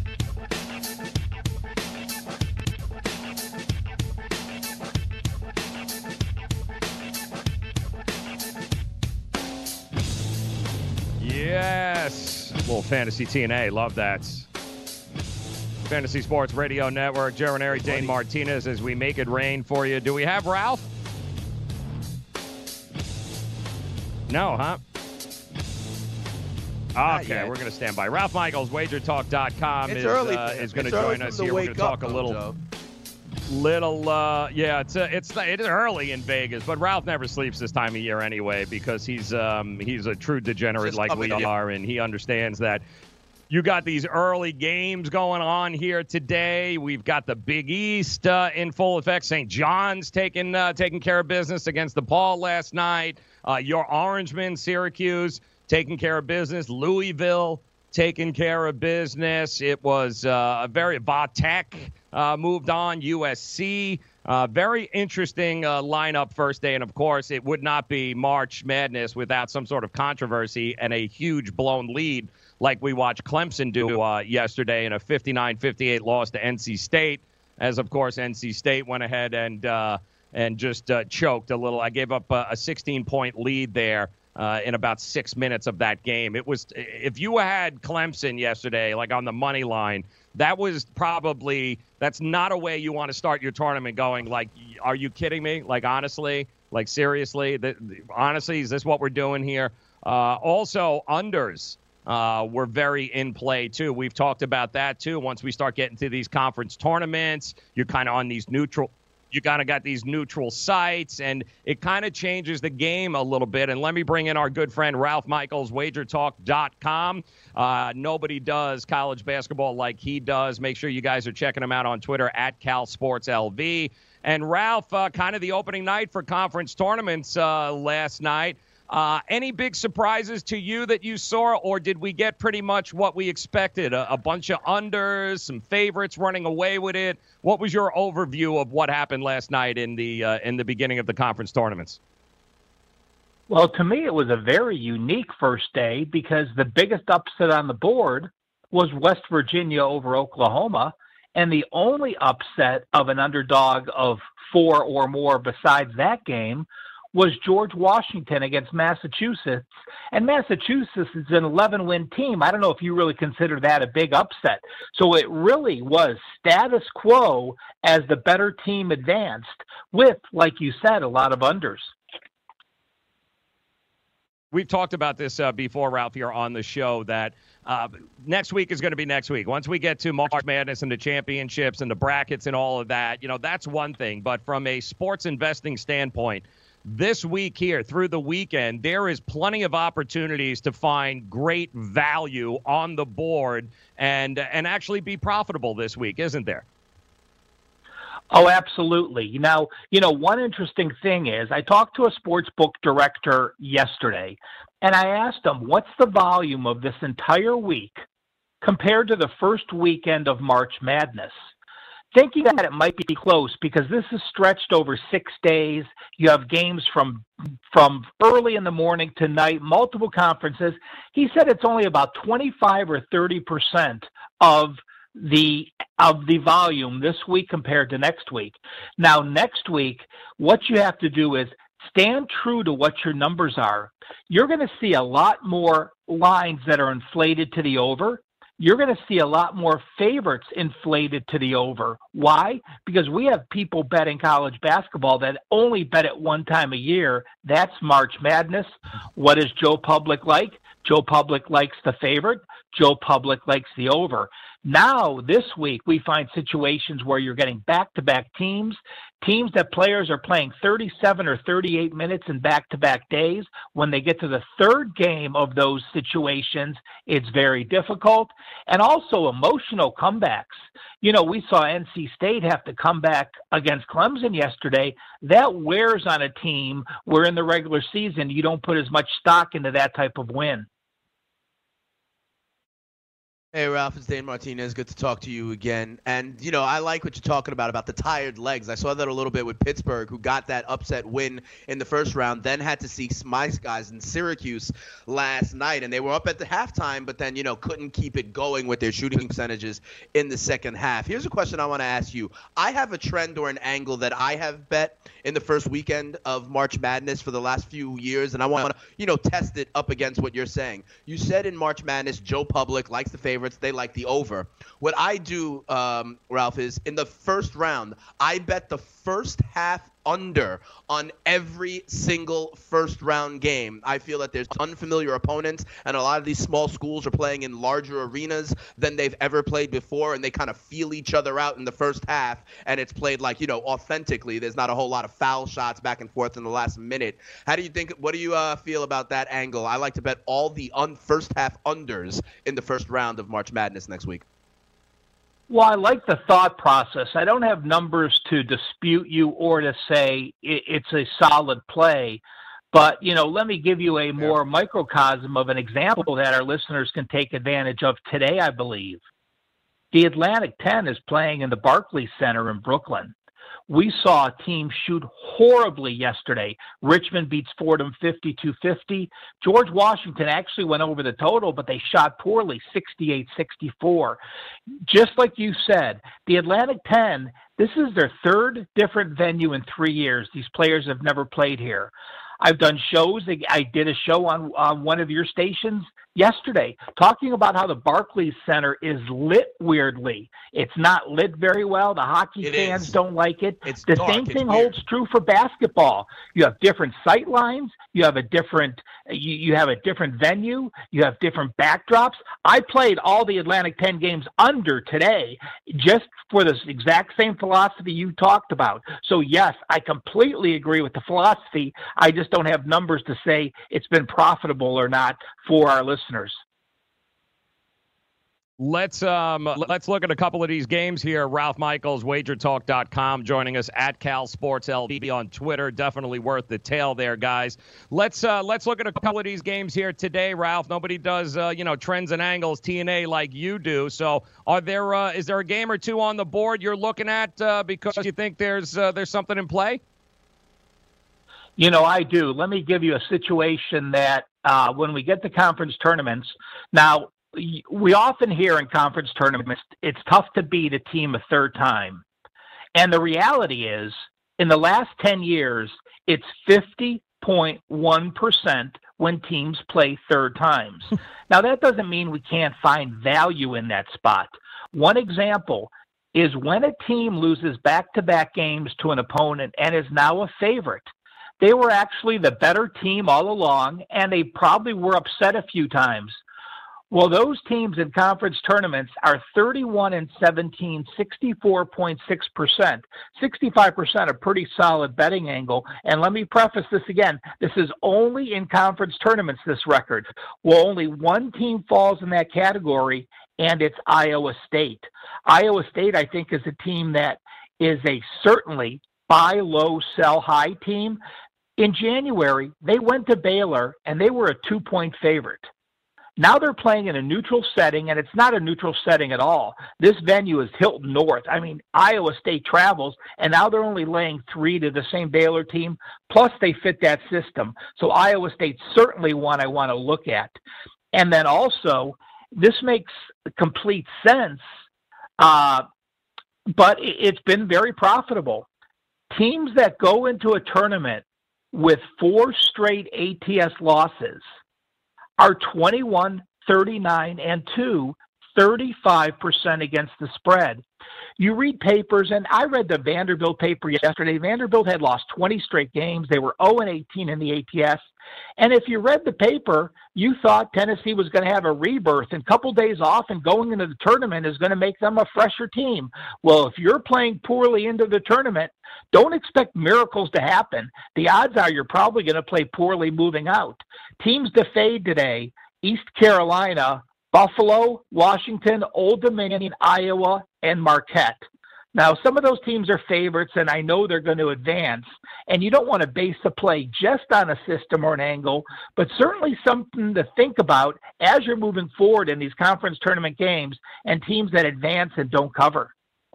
Yes. A little fantasy TNA. Love that. Fantasy Sports Radio Network. Jerry Dane Martinez as we make it rain for you. Do we have Ralph? No, huh? Okay, we're going to stand by. Ralph Michaels, WagerTalk.com is going to join us here. We're going to talk a little. It is early in Vegas, but Ralph never sleeps this time of year anyway because he's a true degenerate like we are, and he understands that you got these early games going on here today. We've got the Big East in full effect. St. John's taking care of business against DePaul last night. Your Orangemen, Syracuse, taking care of business. Louisville taking care of business. It was a very Vatech moved on. USC, very interesting lineup first day. And, of course, it would not be March Madness without some sort of controversy and a huge blown lead like we watched Clemson do yesterday in a 59-58 loss to NC State, as, of course, NC State went ahead and just choked a little. I gave up a 16-point lead there. In about 6 minutes of that game. It was, if you had Clemson yesterday, like on the money line, that's not a way you want to start your tournament going, like, are you kidding me? Like, honestly, like, seriously, honestly, is this what we're doing here? Also, unders were very in play, too. We've talked about that, too. Once we start getting to these conference tournaments, you're kind of on these neutral – you kind of got these neutral sites, and it kind of changes the game a little bit. And let me bring in our good friend Ralph Michaels, WagerTalk.com. Nobody does college basketball like he does. Make sure you guys are checking him out on Twitter at CalSportsLV. And Ralph, kind of the opening night for conference tournaments last night. Any big surprises to you that you saw, or did we get pretty much what we expected? A bunch of unders, some favorites running away with it. What was your overview of what happened last night in the beginning of the conference tournaments? Well, to me, it was a very unique first day because the biggest upset on the board was West Virginia over Oklahoma, and the only upset of an underdog of 4 or more besides that game was George Washington against Massachusetts. And Massachusetts is an 11-win team. I don't know if you really consider that a big upset. So it really was status quo as the better team advanced with, like you said, a lot of unders. We've talked about this before, Ralph, here on the show, that next week is going to be next week. Once we get to March Madness and the championships and the brackets and all of that, that's one thing. But from a sports investing standpoint, this week here, through the weekend, there is plenty of opportunities to find great value on the board and actually be profitable this week, isn't there? Oh, absolutely. Now, one interesting thing is I talked to a sports book director yesterday, and I asked him, what's the volume of this entire week compared to the first weekend of March Madness? Thinking that it might be close because this is stretched over 6 days. You have games from early in the morning to night, multiple conferences. He said it's only about 25 or 30% of the volume this week compared to next week. Now, next week, what you have to do is stand true to what your numbers are. You're going to see a lot more lines that are inflated to the over. you're going to see a lot more favorites inflated to the over. Why? Because we have people betting college basketball that only bet it one time a year. That's March Madness. What is Joe Public like? Joe Public likes the favorite. Joe Public likes the over. Now, this week, we find situations where you're getting back-to-back teams that players are playing 37 or 38 minutes in back-to-back days. When they get to the third game of those situations, it's very difficult. And also emotional comebacks. You know, we saw NC State have to come back against Clemson yesterday. That wears on a team where in the regular season you don't put as much stock into that type of win. Hey, Ralph, it's Dane Martinez. Good to talk to you again. And, you know, I like what you're talking about the tired legs. I saw that a little bit with Pittsburgh, who got that upset win in the first round, then had to see my guys in Syracuse last night. And they were up at the halftime, but then, you know, couldn't keep it going with their shooting percentages in the second half. Here's a question I want to ask you. I have a trend or an angle that I have bet in the first weekend of March Madness for the last few years, and I want to, you know, test it up against what you're saying. You said in March Madness, Joe Public likes the favorites. They like the over. What I do, Ralph, is in the first round, I bet the first half under on every single first round game. I feel that there's unfamiliar opponents, and a lot of these small schools are playing in larger arenas than they've ever played before, and they kind of feel each other out in the first half, and it's played like, you know, authentically. There's not a whole lot of foul shots back and forth in the last minute. How do you think, what do you feel about that angle? I like to bet all the first half unders in the first round of March Madness next week. Well, I like the thought process. I don't have numbers to dispute you or to say it's a solid play. But, you know, let me give you a more microcosm of an example that our listeners can take advantage of today, I believe. The Atlantic 10 is playing in the Barclays Center in Brooklyn. We saw a team shoot horribly yesterday. Richmond beats Fordham 52-50. George Washington actually went over the total, but they shot poorly, 68-64. Just like you said, the Atlantic 10, this is their third different venue in 3 years. These players have never played here. I've done shows. I did a show on one of your stations yesterday talking about how the Barclays Center is lit weirdly. It's not lit very well. The hockey fans don't like it. The same thing holds true for basketball. You have different sight lines. You have a different you have a different venue. You have different backdrops. I played all the Atlantic 10 games under today just for this exact same philosophy you talked about. So yes, I completely agree with the philosophy. I just don't have numbers to say it's been profitable or not for our listeners. Let's look at a couple of these games here. Ralph Michaels, WagerTalk.com, joining us at Cal Sports LV on Twitter. Definitely worth the tail there, guys. Let's look at a couple of these games here today, Ralph. Nobody does trends and angles TNA like you do. So, is there a game or two on the board you're looking at because you think there's something in play? You know, I do. Let me give you a situation that when we get to conference tournaments, now we often hear in conference tournaments, it's tough to beat a team a third time. And the reality is, in the last 10 years, it's 50.1% when teams play third times. Now, that doesn't mean we can't find value in that spot. One example is when a team loses back-to-back games to an opponent and is now a favorite. They were actually the better team all along, and they probably were upset a few times. Well, those teams in conference tournaments are 31-17, 64.6%. 65%, a pretty solid betting angle. And let me preface this again. This is only in conference tournaments, this record. Well, only one team falls in that category, and it's Iowa State. Iowa State, I think, is a team that is a certainly buy low, sell high team. In January, they went to Baylor, and they were a 2-point favorite. Now they're playing in a neutral setting, and it's not a neutral setting at all. This venue is Hilton North. I mean, Iowa State travels, and now they're only laying 3 to the same Baylor team, plus they fit that system. So Iowa State's certainly one I want to look at. And then also, this makes complete sense, but it's been very profitable. Teams that go into a tournament with 4 straight ATS losses are 21-39-2, 35% against the spread. You read papers, and I read the Vanderbilt paper yesterday. Vanderbilt had lost 20 straight games. They were 0-18 in the ATS. And if you read the paper, you thought Tennessee was going to have a rebirth, and a couple days off and going into the tournament is going to make them a fresher team. Well, if you're playing poorly into the tournament, don't expect miracles to happen. The odds are you're probably going to play poorly moving out. Teams to fade today: East Carolina, Buffalo, Washington, Old Dominion, Iowa, and Marquette. Now, some of those teams are favorites, and I know they're going to advance. And you don't want to base the play just on a system or an angle, but certainly something to think about as you're moving forward in these conference tournament games and teams that advance and don't cover.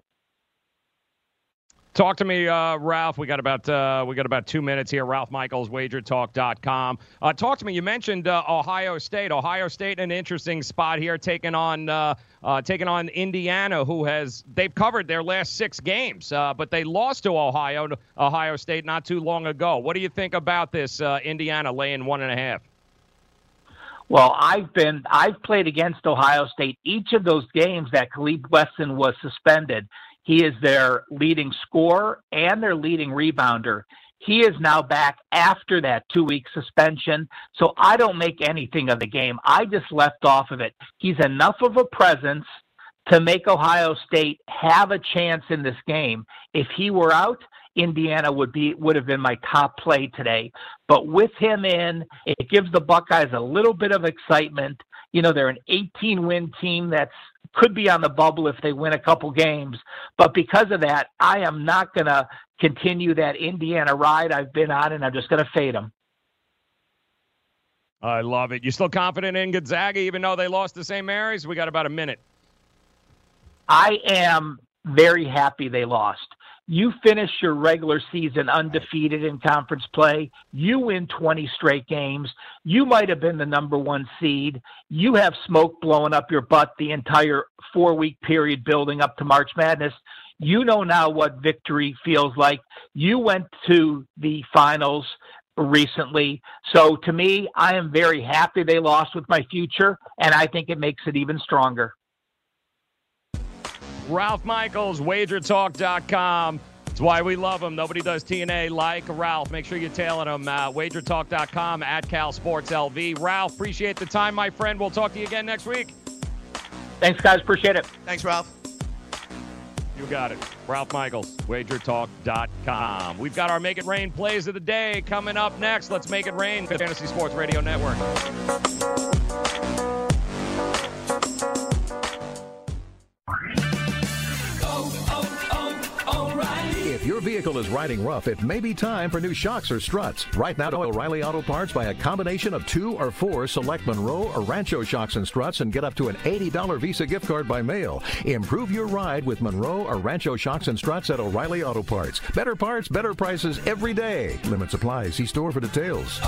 Talk to me, Ralph. We got about 2 minutes here. Ralph Michaels, WagerTalk.com. Talk to me. You mentioned Ohio State. Ohio State in an interesting spot here, taking on Indiana, they've covered their last 6 games, but they lost to Ohio State not too long ago. What do you think about this Indiana laying 1.5? Well, I've played against Ohio State each of those games that Khalid Wesson was suspended. He is their leading scorer and their leading rebounder. He is now back after that 2-week suspension, so I don't make anything of the game. I just left off of it. He's enough of a presence to make Ohio State have a chance in this game. If he were out, Indiana would have been my top play today. But with him in, it gives the Buckeyes a little bit of excitement. You know, they're an 18-win team that could be on the bubble if they win a couple games. But because of that, I am not going to continue that Indiana ride I've been on, and I'm just going to fade them. I love it. You still confident in Gonzaga, even though they lost to St. Mary's? We got about a minute. I am very happy they lost. You finish your regular season undefeated in conference play. You win 20 straight games. You might have been the number 1 seed. You have smoke blowing up your butt the entire 4-week period building up to March Madness. You know now what victory feels like. You went to the finals recently. So to me, I am very happy they lost with my future, and I think it makes it even stronger. Ralph Michaels, WagerTalk.com. It's why we love him. Nobody does TNA like Ralph. Make sure you're tailing him. WagerTalk.com, @CalSportsLV. Ralph, appreciate the time, my friend. We'll talk to you again next week. Thanks, guys. Appreciate it. Thanks, Ralph. You got it. Ralph Michaels, WagerTalk.com. We've got our Make It Rain plays of the day coming up next. Let's make it rain. Fantasy Sports Radio Network. If your vehicle is riding rough, it may be time for new shocks or struts. Right now, O'Reilly Auto Parts buy a combination of 2 or 4 select Monroe or Rancho shocks and struts and get up to an $80 Visa gift card by mail. Improve your ride with Monroe or Rancho shocks and struts at O'Reilly Auto Parts. Better parts, better prices every day. Limit supply. See store for details.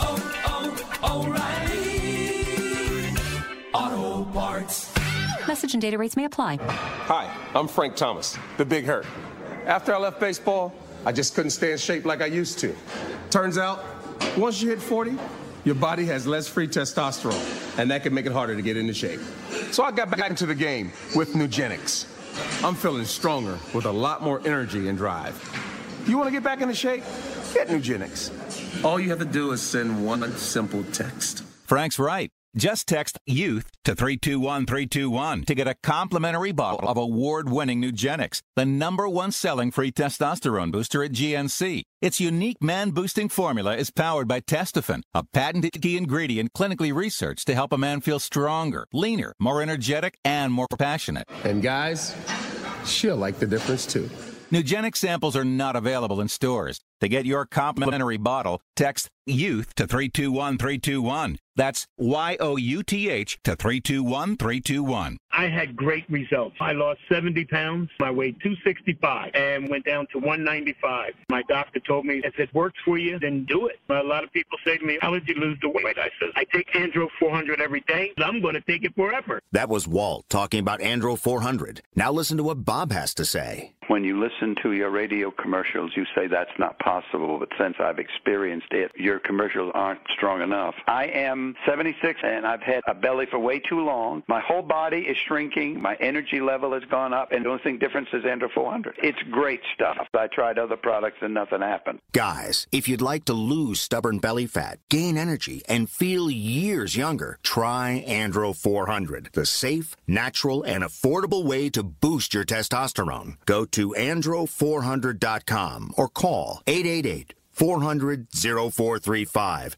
O'Reilly Auto Parts. Message and data rates may apply. Hi, I'm Frank Thomas, the Big Hurt. After I left baseball, I just couldn't stay in shape like I used to. Turns out, once you hit 40, your body has less free testosterone, and that can make it harder to get into shape. So I got back into the game with Nugenix. I'm feeling stronger with a lot more energy and drive. You want to get back into shape? Get Nugenix. All you have to do is send one simple text. Frank's right. Just text YOUTH to 321-321 to get a complimentary bottle of award-winning Nugenix, the #1 selling free testosterone booster at GNC. Its unique man-boosting formula is powered by Testofen, a patented key ingredient clinically researched to help a man feel stronger, leaner, more energetic, and more passionate. And guys, she'll like the difference too. Nugenix samples are not available in stores. To get your complimentary bottle, text YOUTH to 321-321. That's YOUTH to 321-321. I had great results. I lost 70 pounds. I weighed 265 and went down to 195. My doctor told me, if it works for you, then do it. A lot of people say to me, how did you lose the weight? I said, I take Andro 400 every day. I'm going to take it forever. That was Walt talking about Andro 400. Now listen to what Bob has to say. When you listen to your radio commercials, you say that's not possible, but since I've experienced it, your commercials aren't strong enough. I am I'm 76, and I've had a belly for way too long. My whole body is shrinking. My energy level has gone up, and the only thing difference is Andro 400. It's great stuff. I tried other products, and nothing happened. Guys, if you'd like to lose stubborn belly fat, gain energy, and feel years younger, try Andro 400, the safe, natural, and affordable way to boost your testosterone. Go to andro400.com or call 888-400-0435.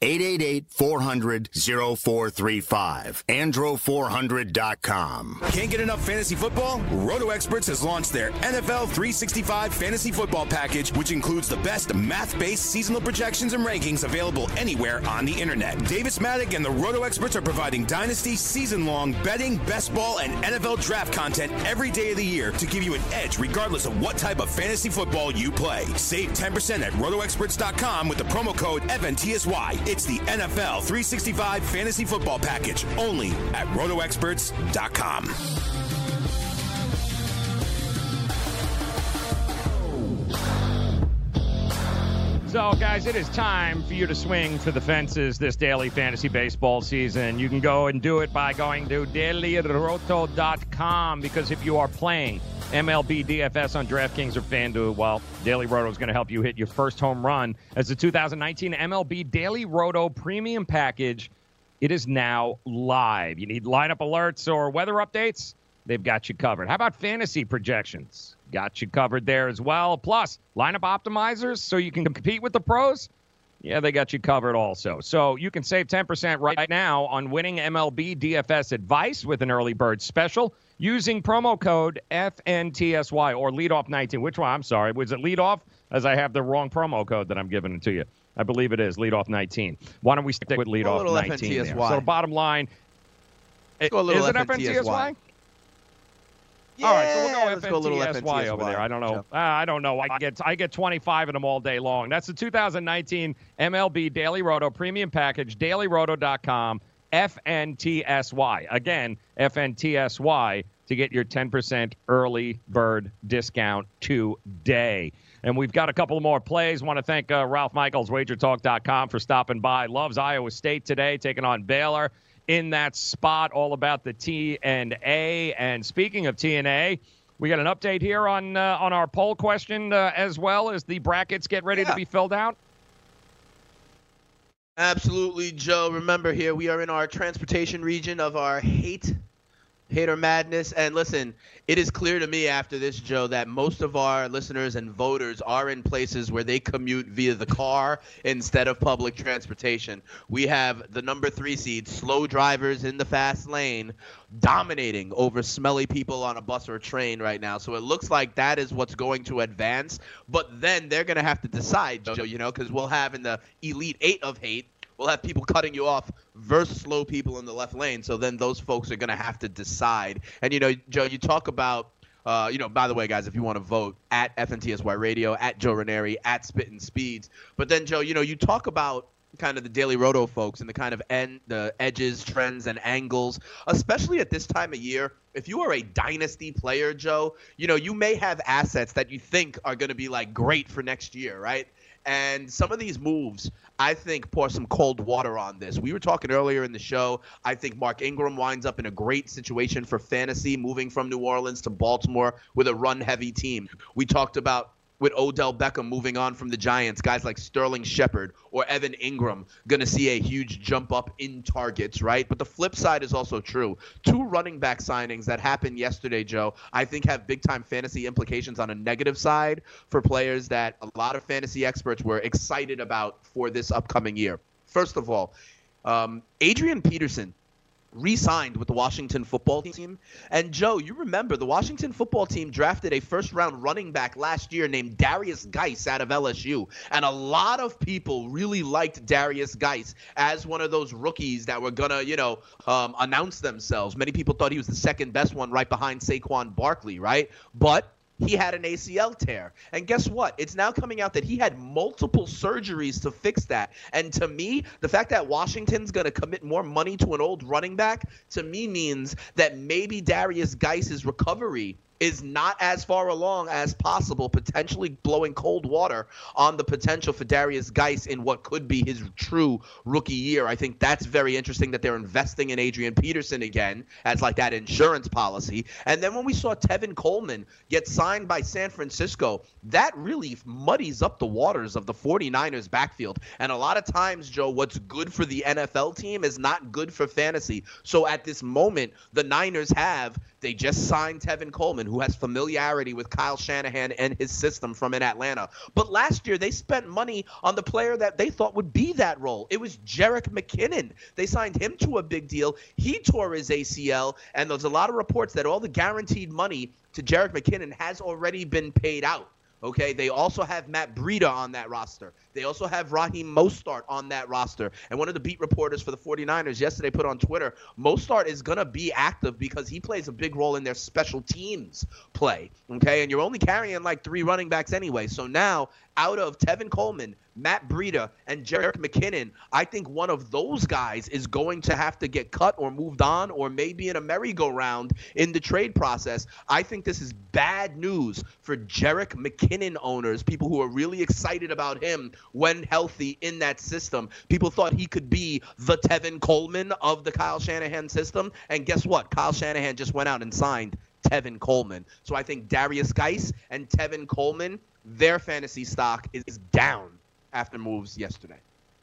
888-400-0435. Andro400.com. Can't get enough fantasy football? Roto Experts has launched their NFL 365 fantasy football package, which includes the best math-based seasonal projections and rankings available anywhere on the internet. Davis Maddock and the Roto Experts are providing dynasty, season-long betting, best ball, and NFL draft content every day of the year to give you an edge regardless of what type of fantasy football you play. Save 10% at rotoexperts.com with the promo code FNTSY. It's the NFL 365 Fantasy Football Package, only at rotoexperts.com. So, guys, it is time for you to swing for the fences this daily fantasy baseball season. You can go and do it by going to dailyroto.com, because if you are playing MLB DFS on DraftKings or FanDuel, well, Daily Roto is going to help you hit your first home run as the 2019 MLB Daily Roto Premium Package. It is now live. You need lineup alerts or weather updates? They've got you covered. How about fantasy projections? Got you covered there as well. Plus, lineup optimizers so you can compete with the pros? Yeah, they got you covered also. So you can save 10% right now on winning MLB DFS advice with an early bird special using promo code FNTSY or leadoff19. Which one? I'm sorry. Was it leadoff? As I have the wrong promo code that I'm giving it to you. I believe it is leadoff19. Why don't we stick with leadoff19 there? So bottom line, is it FNTSY? Yeah, all right, so we'll go FNTSY over there. I don't know. I don't know. I get 25 of them all day long. That's the 2019 MLB Daily Roto Premium Package, dailyroto.com, FNTSY. Again, FNTSY to get your 10% early bird discount today. And we've got a couple more plays. Want to thank Ralph Michaels, WagerTalk.com, for stopping by. Loves Iowa State today, taking on Baylor. In that spot, all about the T&A. And speaking of T&A, we got an update here on our poll question as well as the brackets get ready to be filled out. Absolutely, Joe. Remember here, we are in our transportation region of our hater madness. And listen, it is clear to me after this, Joe, that most of our listeners and voters are in places where they commute via the car instead of public transportation. We have the number 3 seed, slow drivers in the fast lane, dominating over smelly people on a bus or a train right now. So it looks like that is what's going to advance. But then they're going to have to decide, Joe, because we'll have in the Elite 8 of hate, we'll have people cutting you off versus slow people in the left lane. So then those folks are going to have to decide. And, Joe, you talk about, by the way, guys, if you want to vote, at FNTSY Radio, at Joe Ranieri, at Spittin' Speeds. But then, Joe, you talk about kind of the Daily Roto folks and the kind of the edges, trends, and angles, especially at this time of year. If you are a dynasty player, Joe, you may have assets that you think are going to be, great for next year, right? And some of these moves, I think, pour some cold water on this. We were talking earlier in the show. I think Mark Ingram winds up in a great situation for fantasy, moving from New Orleans to Baltimore with a run-heavy team. We talked about with Odell Beckham moving on from the Giants, guys like Sterling Shepard or Evan Ingram going to see a huge jump up in targets, right? But the flip side is also true. 2 running back signings that happened yesterday, Joe, I think have big-time fantasy implications on a negative side for players that a lot of fantasy experts were excited about for this upcoming year. First of all, Adrian Peterson re-signed with the Washington football team. And, Joe, you remember the Washington football team drafted a first-round running back last year named Darius Geis out of LSU. And a lot of people really liked Darius Geis as one of those rookies that were going to, announce themselves. Many people thought he was the second best one right behind Saquon Barkley, right? But he had an ACL tear. And guess what? It's now coming out that he had multiple surgeries to fix that. And to me, the fact that Washington's going to commit more money to an old running back, to me means that maybe Darius Geis's recovery is not as far along as possible, potentially blowing cold water on the potential for Darius Geis in what could be his true rookie year. I think that's very interesting that they're investing in Adrian Peterson again as like that insurance policy. And then when we saw Tevin Coleman get signed by San Francisco, that really muddies up the waters of the 49ers backfield. And a lot of times, Joe, what's good for the NFL team is not good for fantasy. So at this moment, the Niners they just signed Tevin Coleman, who has familiarity with Kyle Shanahan and his system from in Atlanta. But last year, they spent money on the player that they thought would be that role. It was Jerick McKinnon. They signed him to a big deal. He tore his ACL, and there's a lot of reports that all the guaranteed money to Jerick McKinnon has already been paid out. Okay, they also have Matt Breida on that roster. They also have Raheem Mostert on that roster. And one of the beat reporters for the 49ers yesterday put on Twitter, Mostert is going to be active because he plays a big role in their special teams play. Okay, and you're only carrying like 3 running backs anyway. So now, out of Tevin Coleman, Matt Breida, and Jerick McKinnon, I think one of those guys is going to have to get cut or moved on or maybe in a merry-go-round in the trade process. I think this is bad news for Jerick McKinnon owners, people who are really excited about him when healthy in that system. People thought he could be the Tevin Coleman of the Kyle Shanahan system. And guess what? Kyle Shanahan just went out and signed Tevin Coleman. So I think Darius Geis and Tevin Coleman, their fantasy stock is down after moves yesterday.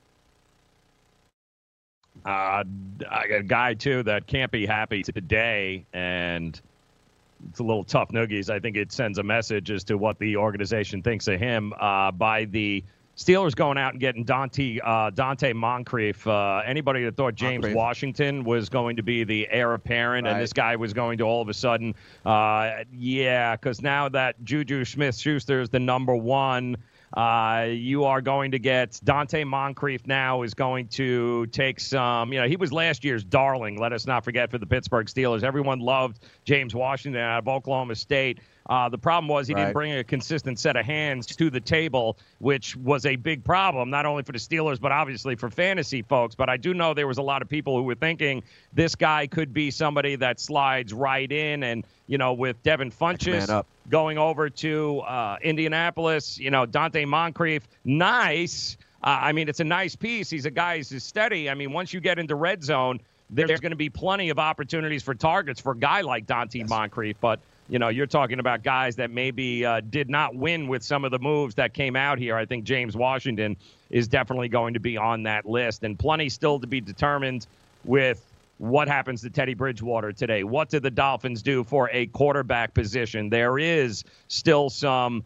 I got a guy, too, that can't be happy today, and it's a little tough noogies. I think it sends a message as to what the organization thinks of him by the Steelers going out and getting Dante Moncrief. Anybody that thought James Washington was going to be the heir apparent and this guy was going to all of a sudden, because now that Juju Smith-Schuster is the number one, you are going to get Dante Moncrief now is going to take some, he was last year's darling, let us not forget, for the Pittsburgh Steelers. Everyone loved James Washington out of Oklahoma State. The problem was he didn't bring a consistent set of hands to the table, which was a big problem, not only for the Steelers, but obviously for fantasy folks. But I do know there was a lot of people who were thinking this guy could be somebody that slides right in. And, with Devin Funchess going over to Indianapolis, Dante Moncrief, nice. It's a nice piece. He's a guy who's steady. Once you get into red zone, there's going to be plenty of opportunities for targets for a guy like Dante Moncrief. But you're talking about guys that maybe did not win with some of the moves that came out here. I think James Washington is definitely going to be on that list, and plenty still to be determined with what happens to Teddy Bridgewater today. What do the Dolphins do for a quarterback position? There is still some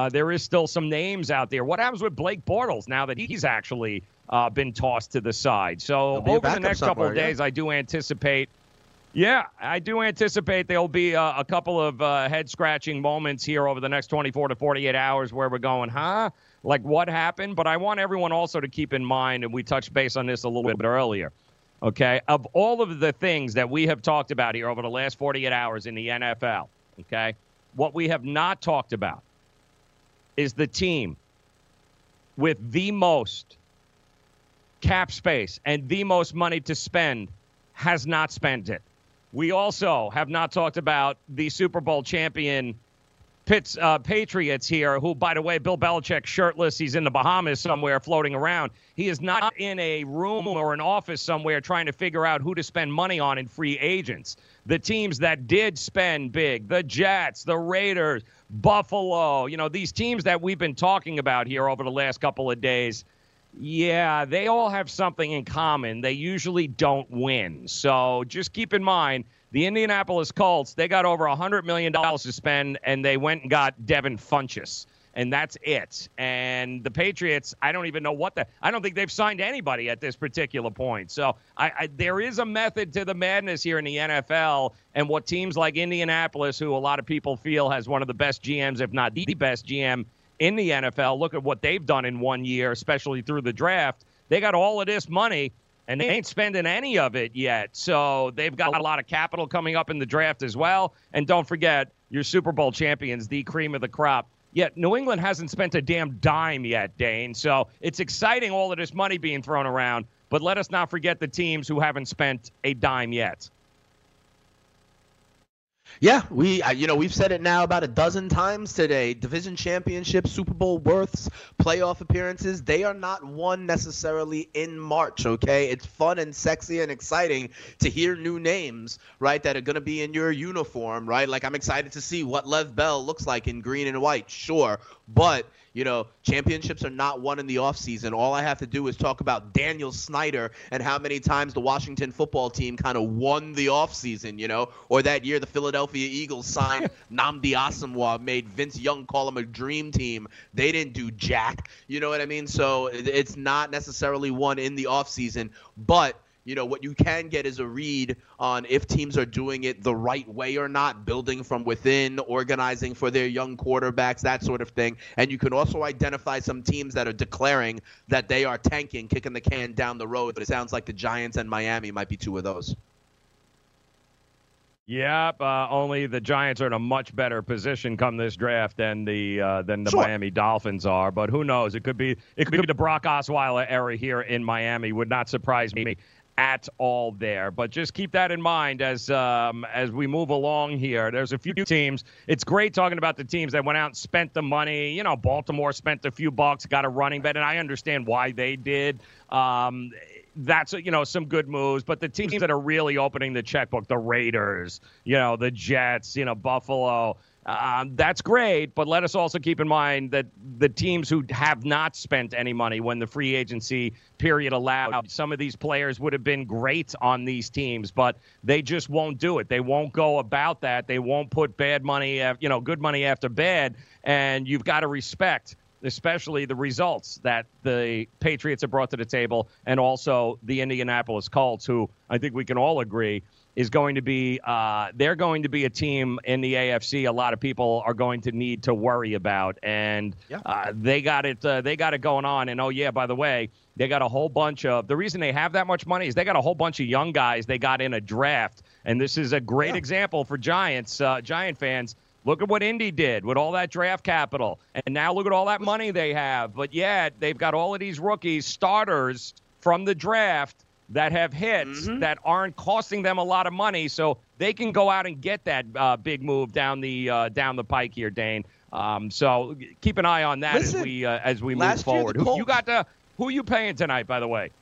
names out there. What happens with Blake Bortles now that he's actually been tossed to the side? So over the next couple of days, I do anticipate there'll be a couple of head-scratching moments here over the next 24 to 48 hours where we're going, like what happened? But I want everyone also to keep in mind, and we touched base on this a little bit earlier, okay, of all of the things that we have talked about here over the last 48 hours in the NFL, okay, what we have not talked about is the team with the most cap space and the most money to spend has not spent it. We also have not talked about the Super Bowl champion Patriots here, who, by the way, Bill Belichick shirtless. He's in the Bahamas somewhere floating around. He is not in a room or an office somewhere trying to figure out who to spend money on in free agents. The teams that did spend big, the Jets, the Raiders, Buffalo, these teams that we've been talking about here over the last couple of days, they all have something in common. They usually don't win. So just keep in mind, the Indianapolis Colts, they got over $100 million to spend, and they went and got Devin Funchess, and that's it. And the Patriots, I don't even know I don't think they've signed anybody at this particular point. So there is a method to the madness here in the NFL, and what teams like Indianapolis, who a lot of people feel has one of the best GMs, if not the best GM in the NFL, look at what they've done in 1 year, especially through the draft. They got all of this money, and they ain't spending any of it yet. So they've got a lot of capital coming up in the draft as well. And don't forget, your Super Bowl champions, the cream of the crop. Yet New England hasn't spent a damn dime yet, Dane. So it's exciting, all of this money being thrown around. But let us not forget the teams who haven't spent a dime yet. Yeah, we've said it now about a dozen times today. Division championships, Super Bowl berths, playoff appearances, they are not won necessarily in March, okay? It's fun and sexy and exciting to hear new names, right, that are going to be in your uniform, right? Like, I'm excited to see what Lev Bell looks like in green and white, sure. But, championships are not won in the offseason. All I have to do is talk about Daniel Snyder and how many times the Washington football team kind of won the offseason, or that year the Philadelphia Eagles signed Nnamdi Asomugha, made Vince Young call him a dream team. They didn't do jack. You know what I mean? So it's not necessarily won in the offseason, but what you can get is a read on if teams are doing it the right way or not, building from within, organizing for their young quarterbacks, that sort of thing. And you can also identify some teams that are declaring that they are tanking, kicking the can down the road. But it sounds like the Giants and Miami might be two of those. Yep, only the Giants are in a much better position come this draft than the Miami Dolphins are. But who knows? It could be the Brock Osweiler era here in Miami. Would not surprise me at all there. But just keep that in mind as we move along here. There's a few teams. It's great talking about the teams that went out and spent the money. Baltimore spent a few bucks, got a running back, and I understand why they did. That's some good moves, but the teams that are really opening the checkbook, the Raiders, the Jets, Buffalo, that's great, but let us also keep in mind that the teams who have not spent any money when the free agency period allowed, some of these players would have been great on these teams, but they just won't do it. They won't go about that. They won't put bad money, good money after bad, and you've got to respect especially the results that the Patriots have brought to the table, and also the Indianapolis Colts, who I think we can all agree is going to be they're going to be a team in the AFC a lot of people are going to need to worry about, and they got it going on. And by the way, they got a whole bunch of the reason they have that much money is they got a whole bunch of young guys they got in a draft, and this is a great example for Giant fans. Look at what Indy did with all that draft capital, and now look at all that money they have. But yet they've got all of these rookies, starters from the draft that have hits that aren't costing them a lot of money, so they can go out and get that big move down the pike here, Dane. So keep an eye on that as we move forward. Who you paying tonight, by the way?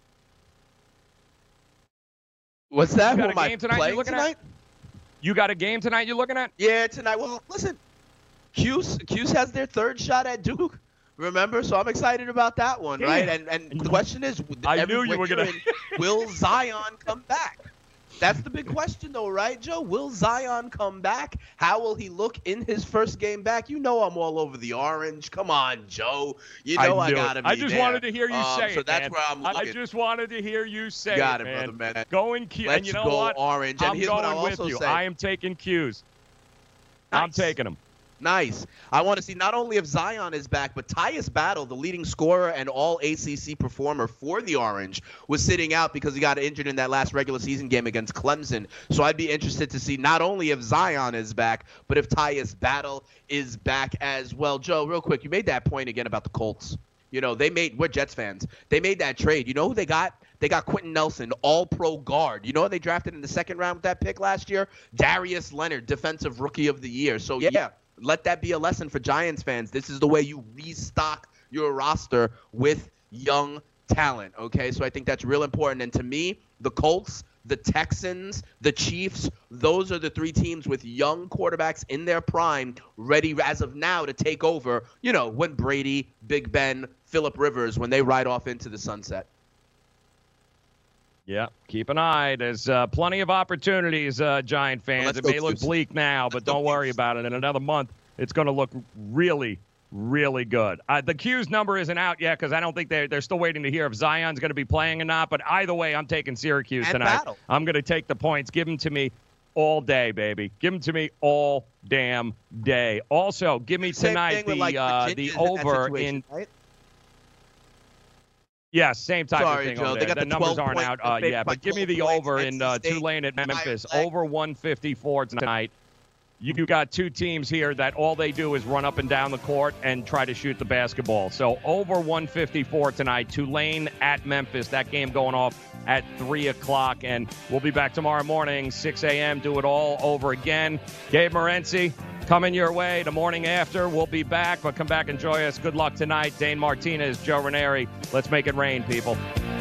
What's that? You got a game tonight you're looking at? You got a game tonight you're looking at? Yeah, tonight. Well, listen, Cuse has their third shot at Duke. Remember? So I'm excited about that one, right? And the question is, I knew you were going to. Will Zion come back? That's the big question, though, right, Joe? Will Zion come back? How will he look in his first game back? I'm all over the orange. Come on, Joe. I got to be I just wanted to hear you say it, so that's man. where I'm looking. I just wanted to hear you say got it, man. Brother, man. Let's you know go what? orange. And I'm going with you. I am taking Q's. Nice. I'm taking them. Nice. I want to see not only if Zion is back, but Tyus Battle, the leading scorer and all-ACC performer for the Orange, was sitting out because he got injured in that last regular season game against Clemson. So I'd be interested to see not only if Zion is back, but if Tyus Battle is back as well. Joe, real quick, you made that point again about the Colts. We're Jets fans. They made that trade. You know who they got? They got Quentin Nelson, all-pro guard. You know what they drafted in the second round with that pick last year? Darius Leonard, defensive rookie of the year. So, yeah. Let that be a lesson for Giants fans. This is the way you restock your roster with young talent, okay? So I think that's real important. And to me, the Colts, the Texans, the Chiefs, those are the three teams with young quarterbacks in their prime, ready as of now to take over, when Brady, Big Ben, Phillip Rivers, when they ride off into the sunset. Yeah, keep an eye. There's plenty of opportunities, Giant fans. It may look bleak now, but don't worry about it. In another month, it's going to look really, really good. The Q's number isn't out yet because I don't think they're still waiting to hear if Zion's going to be playing or not. But either way, I'm taking Syracuse tonight. I'm going to take the points. Give them to me all day, baby. Give them to me all damn day. Also, give me tonight the over in. Right? Yeah, same type of thing. Joe, over there. The numbers aren't out yet, but give me the over in Tulane at Memphis. Over 154 tonight. you got two teams here that all they do is run up and down the court and try to shoot the basketball. So over 154 tonight, Tulane at Memphis. That game going off at 3 o'clock. And we'll be back tomorrow morning, 6 a.m., do it all over again. Gabe Morency coming your way the morning after. We'll be back, but come back and enjoy us. Good luck tonight. Dane Martinez, Joe Ranieri. Let's make it rain, people.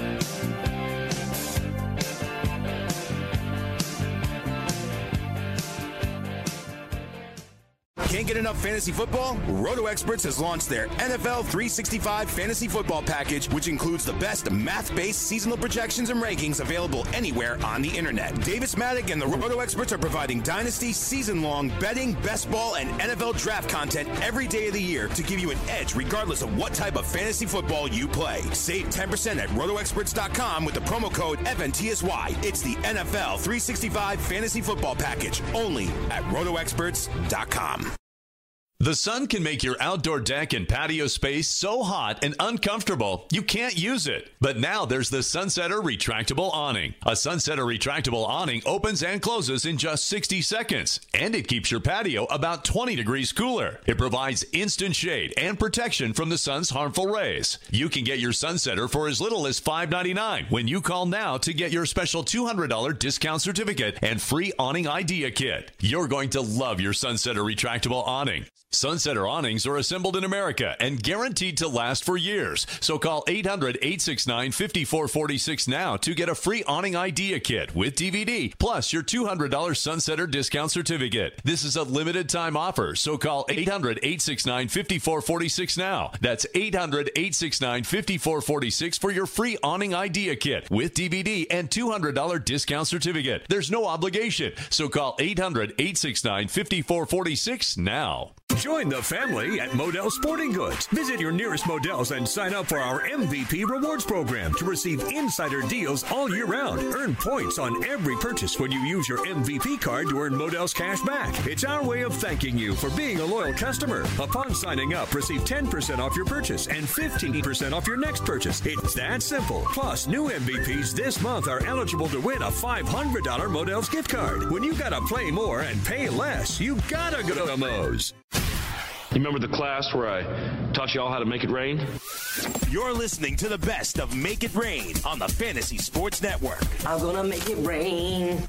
Can't get enough fantasy football? Roto Experts has launched their NFL 365 Fantasy Football Package, which includes the best math-based seasonal projections and rankings available anywhere on the internet. Davis Maddock and the Roto Experts are providing dynasty, season-long betting, best ball, and NFL draft content every day of the year to give you an edge regardless of what type of fantasy football you play. Save 10% at rotoexperts.com with the promo code FNTSY. It's the NFL 365 Fantasy Football Package, only at rotoexperts.com. The sun can make your outdoor deck and patio space so hot and uncomfortable you can't use it. But now there's the Sunsetter Retractable Awning. A Sunsetter Retractable Awning opens and closes in just 60 seconds, and it keeps your patio about 20 degrees cooler. It provides instant shade and protection from the sun's harmful rays. You can get your Sunsetter for as little as $5.99 when you call now to get your special $200 discount certificate and free awning idea kit. You're going to love your Sunsetter Retractable Awning. Sunsetter awnings are assembled in America and guaranteed to last for years. So call 800-869-5446 now to get a free awning idea kit with DVD, plus your $200 Sunsetter discount certificate. This is a limited time offer, so call 800-869-5446 now. That's 800-869-5446 for your free awning idea kit with DVD and $200 discount certificate. There's no obligation, so call 800-869-5446 now. Join the family at Modell Sporting Goods. Visit your nearest Modell's and sign up for our MVP Rewards program to receive insider deals all year round. Earn points on every purchase when you use your MVP card to earn Modell's cash back. It's our way of thanking you for being a loyal customer. Upon signing up, receive 10% off your purchase and 15% off your next purchase. It's that simple. Plus, new MVPs this month are eligible to win a $500 Modell's gift card. When you gotta play more and pay less, you gotta go to Mo's. You remember the class where I taught you all how to make it rain? You're listening to the best of Make It Rain on the Fantasy Sports Network. I'm gonna make it rain.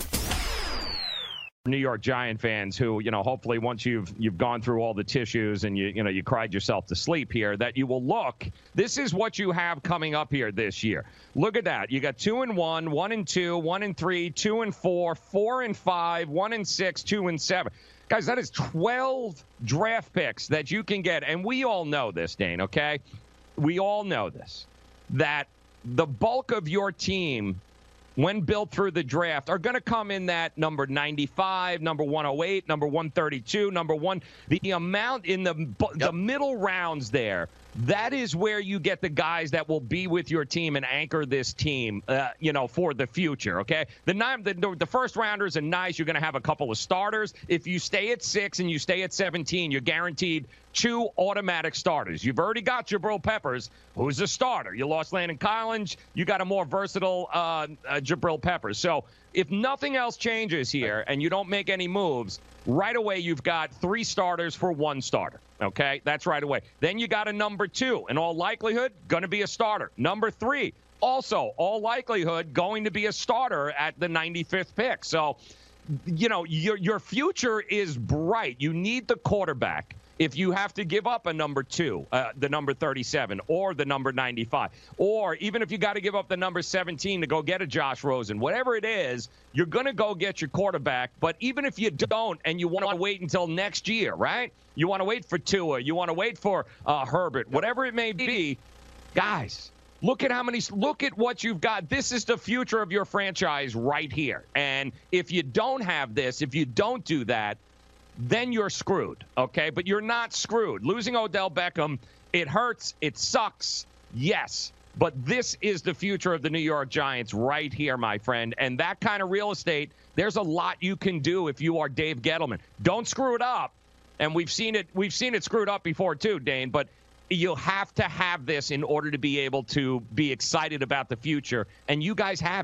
New York Giant fans who, hopefully once you've gone through all the tissues and you cried yourself to sleep here, that you will look. This is what you have coming up here this year. Look at that. You got 2-1, 1-2, 1-3, 2-4, 4-5, 1-6, 2-7. Guys, that is 12 draft picks that you can get. And we all know this, Dane, okay? We all know this, that the bulk of your team, when built through the draft, are going to come in that number 95, number 108, number 132, number 1. The amount in the middle rounds there, that is where you get the guys that will be with your team and anchor this team, for the future, okay? The first rounders are nice. You're going to have a couple of starters. If you stay at 6 and you stay at 17, you're guaranteed 2 automatic starters. You've already got Jabril Peppers, who's a starter. You lost Landon Collins. You got a more versatile Jabril Peppers. So if nothing else changes here and you don't make any moves, right away you've got 3 starters for 1 starter. Okay, that's right away. Then you got a number 2. In all likelihood, going to be a starter. Number 3, also, all likelihood, going to be a starter at the 95th pick. So, your future is bright. You need the quarterback. If you have to give up a number 2, the number 37, or the number 95, or even if you got to give up the number 17 to go get a Josh Rosen, whatever it is, you're going to go get your quarterback. But even if you don't and you want to wait until next year, right? You want to wait for Tua, you want to wait for Herbert, whatever it may be, guys. Look at what you've got. This is the future of your franchise right here. And if you don't have this, if you don't do that, then you're screwed, okay? But you're not screwed. Losing Odell Beckham, it hurts, it sucks, yes. But this is the future of the New York Giants right here, my friend. And that kind of real estate, there's a lot you can do if you are Dave Gettleman. Don't screw it up. And we've seen it screwed up before too, Dane, but you'll have to have this in order to be able to be excited about the future. And you guys have it.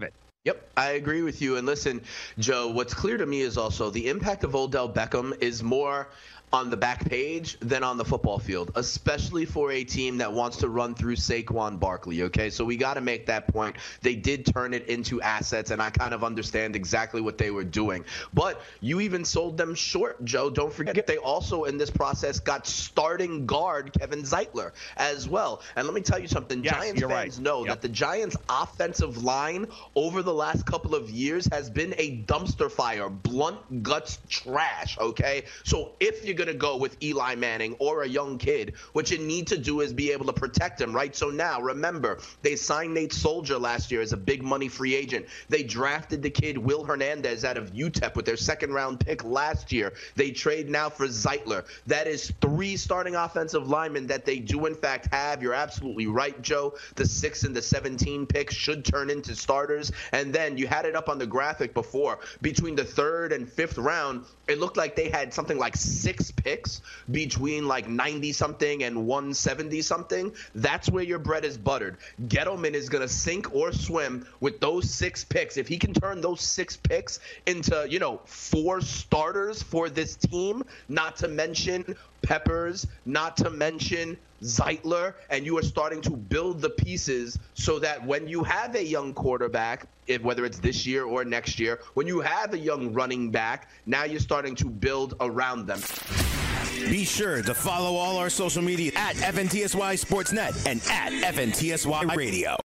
Yep, I agree with you. And listen, Joe, what's clear to me is also the impact of Odell Beckham is more on the back page than on the football field, especially for a team that wants to run through Saquon Barkley, okay? So we got to make that point. They did turn it into assets, and I kind of understand exactly what they were doing. But you even sold them short, Joe. Don't forget they also, in this process, got starting guard Kevin Zeitler as well. And let me tell you something. Yes, Giants fans know that the Giants' offensive line over the last couple of years has been a dumpster fire, blunt guts trash, okay? So if you're going to go with Eli Manning or a young kid, what you need to do is be able to protect him, right? So now, remember, they signed Nate Soldier last year as a big money free agent. They drafted the kid Will Hernandez out of UTEP with their second-round pick last year. They trade now for Zeitler. That is 3 starting offensive linemen that they do, in fact, have. You're absolutely right, Joe. The 6 and the 17 picks should turn into starters. And then you had it up on the graphic before. Between the 3rd and 5th round, it looked like they had something like 6 picks between like 90-something and 170-something. That's where your bread is buttered. Gettleman is going to sink or swim with those 6 picks. If he can turn those 6 picks into, 4 starters for this team, not to mention Peppers, not to mention Zeitler, and you are starting to build the pieces so that when you have a young quarterback, whether it's this year or next year, when you have a young running back, now you're starting to build around them. Be sure to follow all our social media at FNTSY Sportsnet and at FNTSY Radio.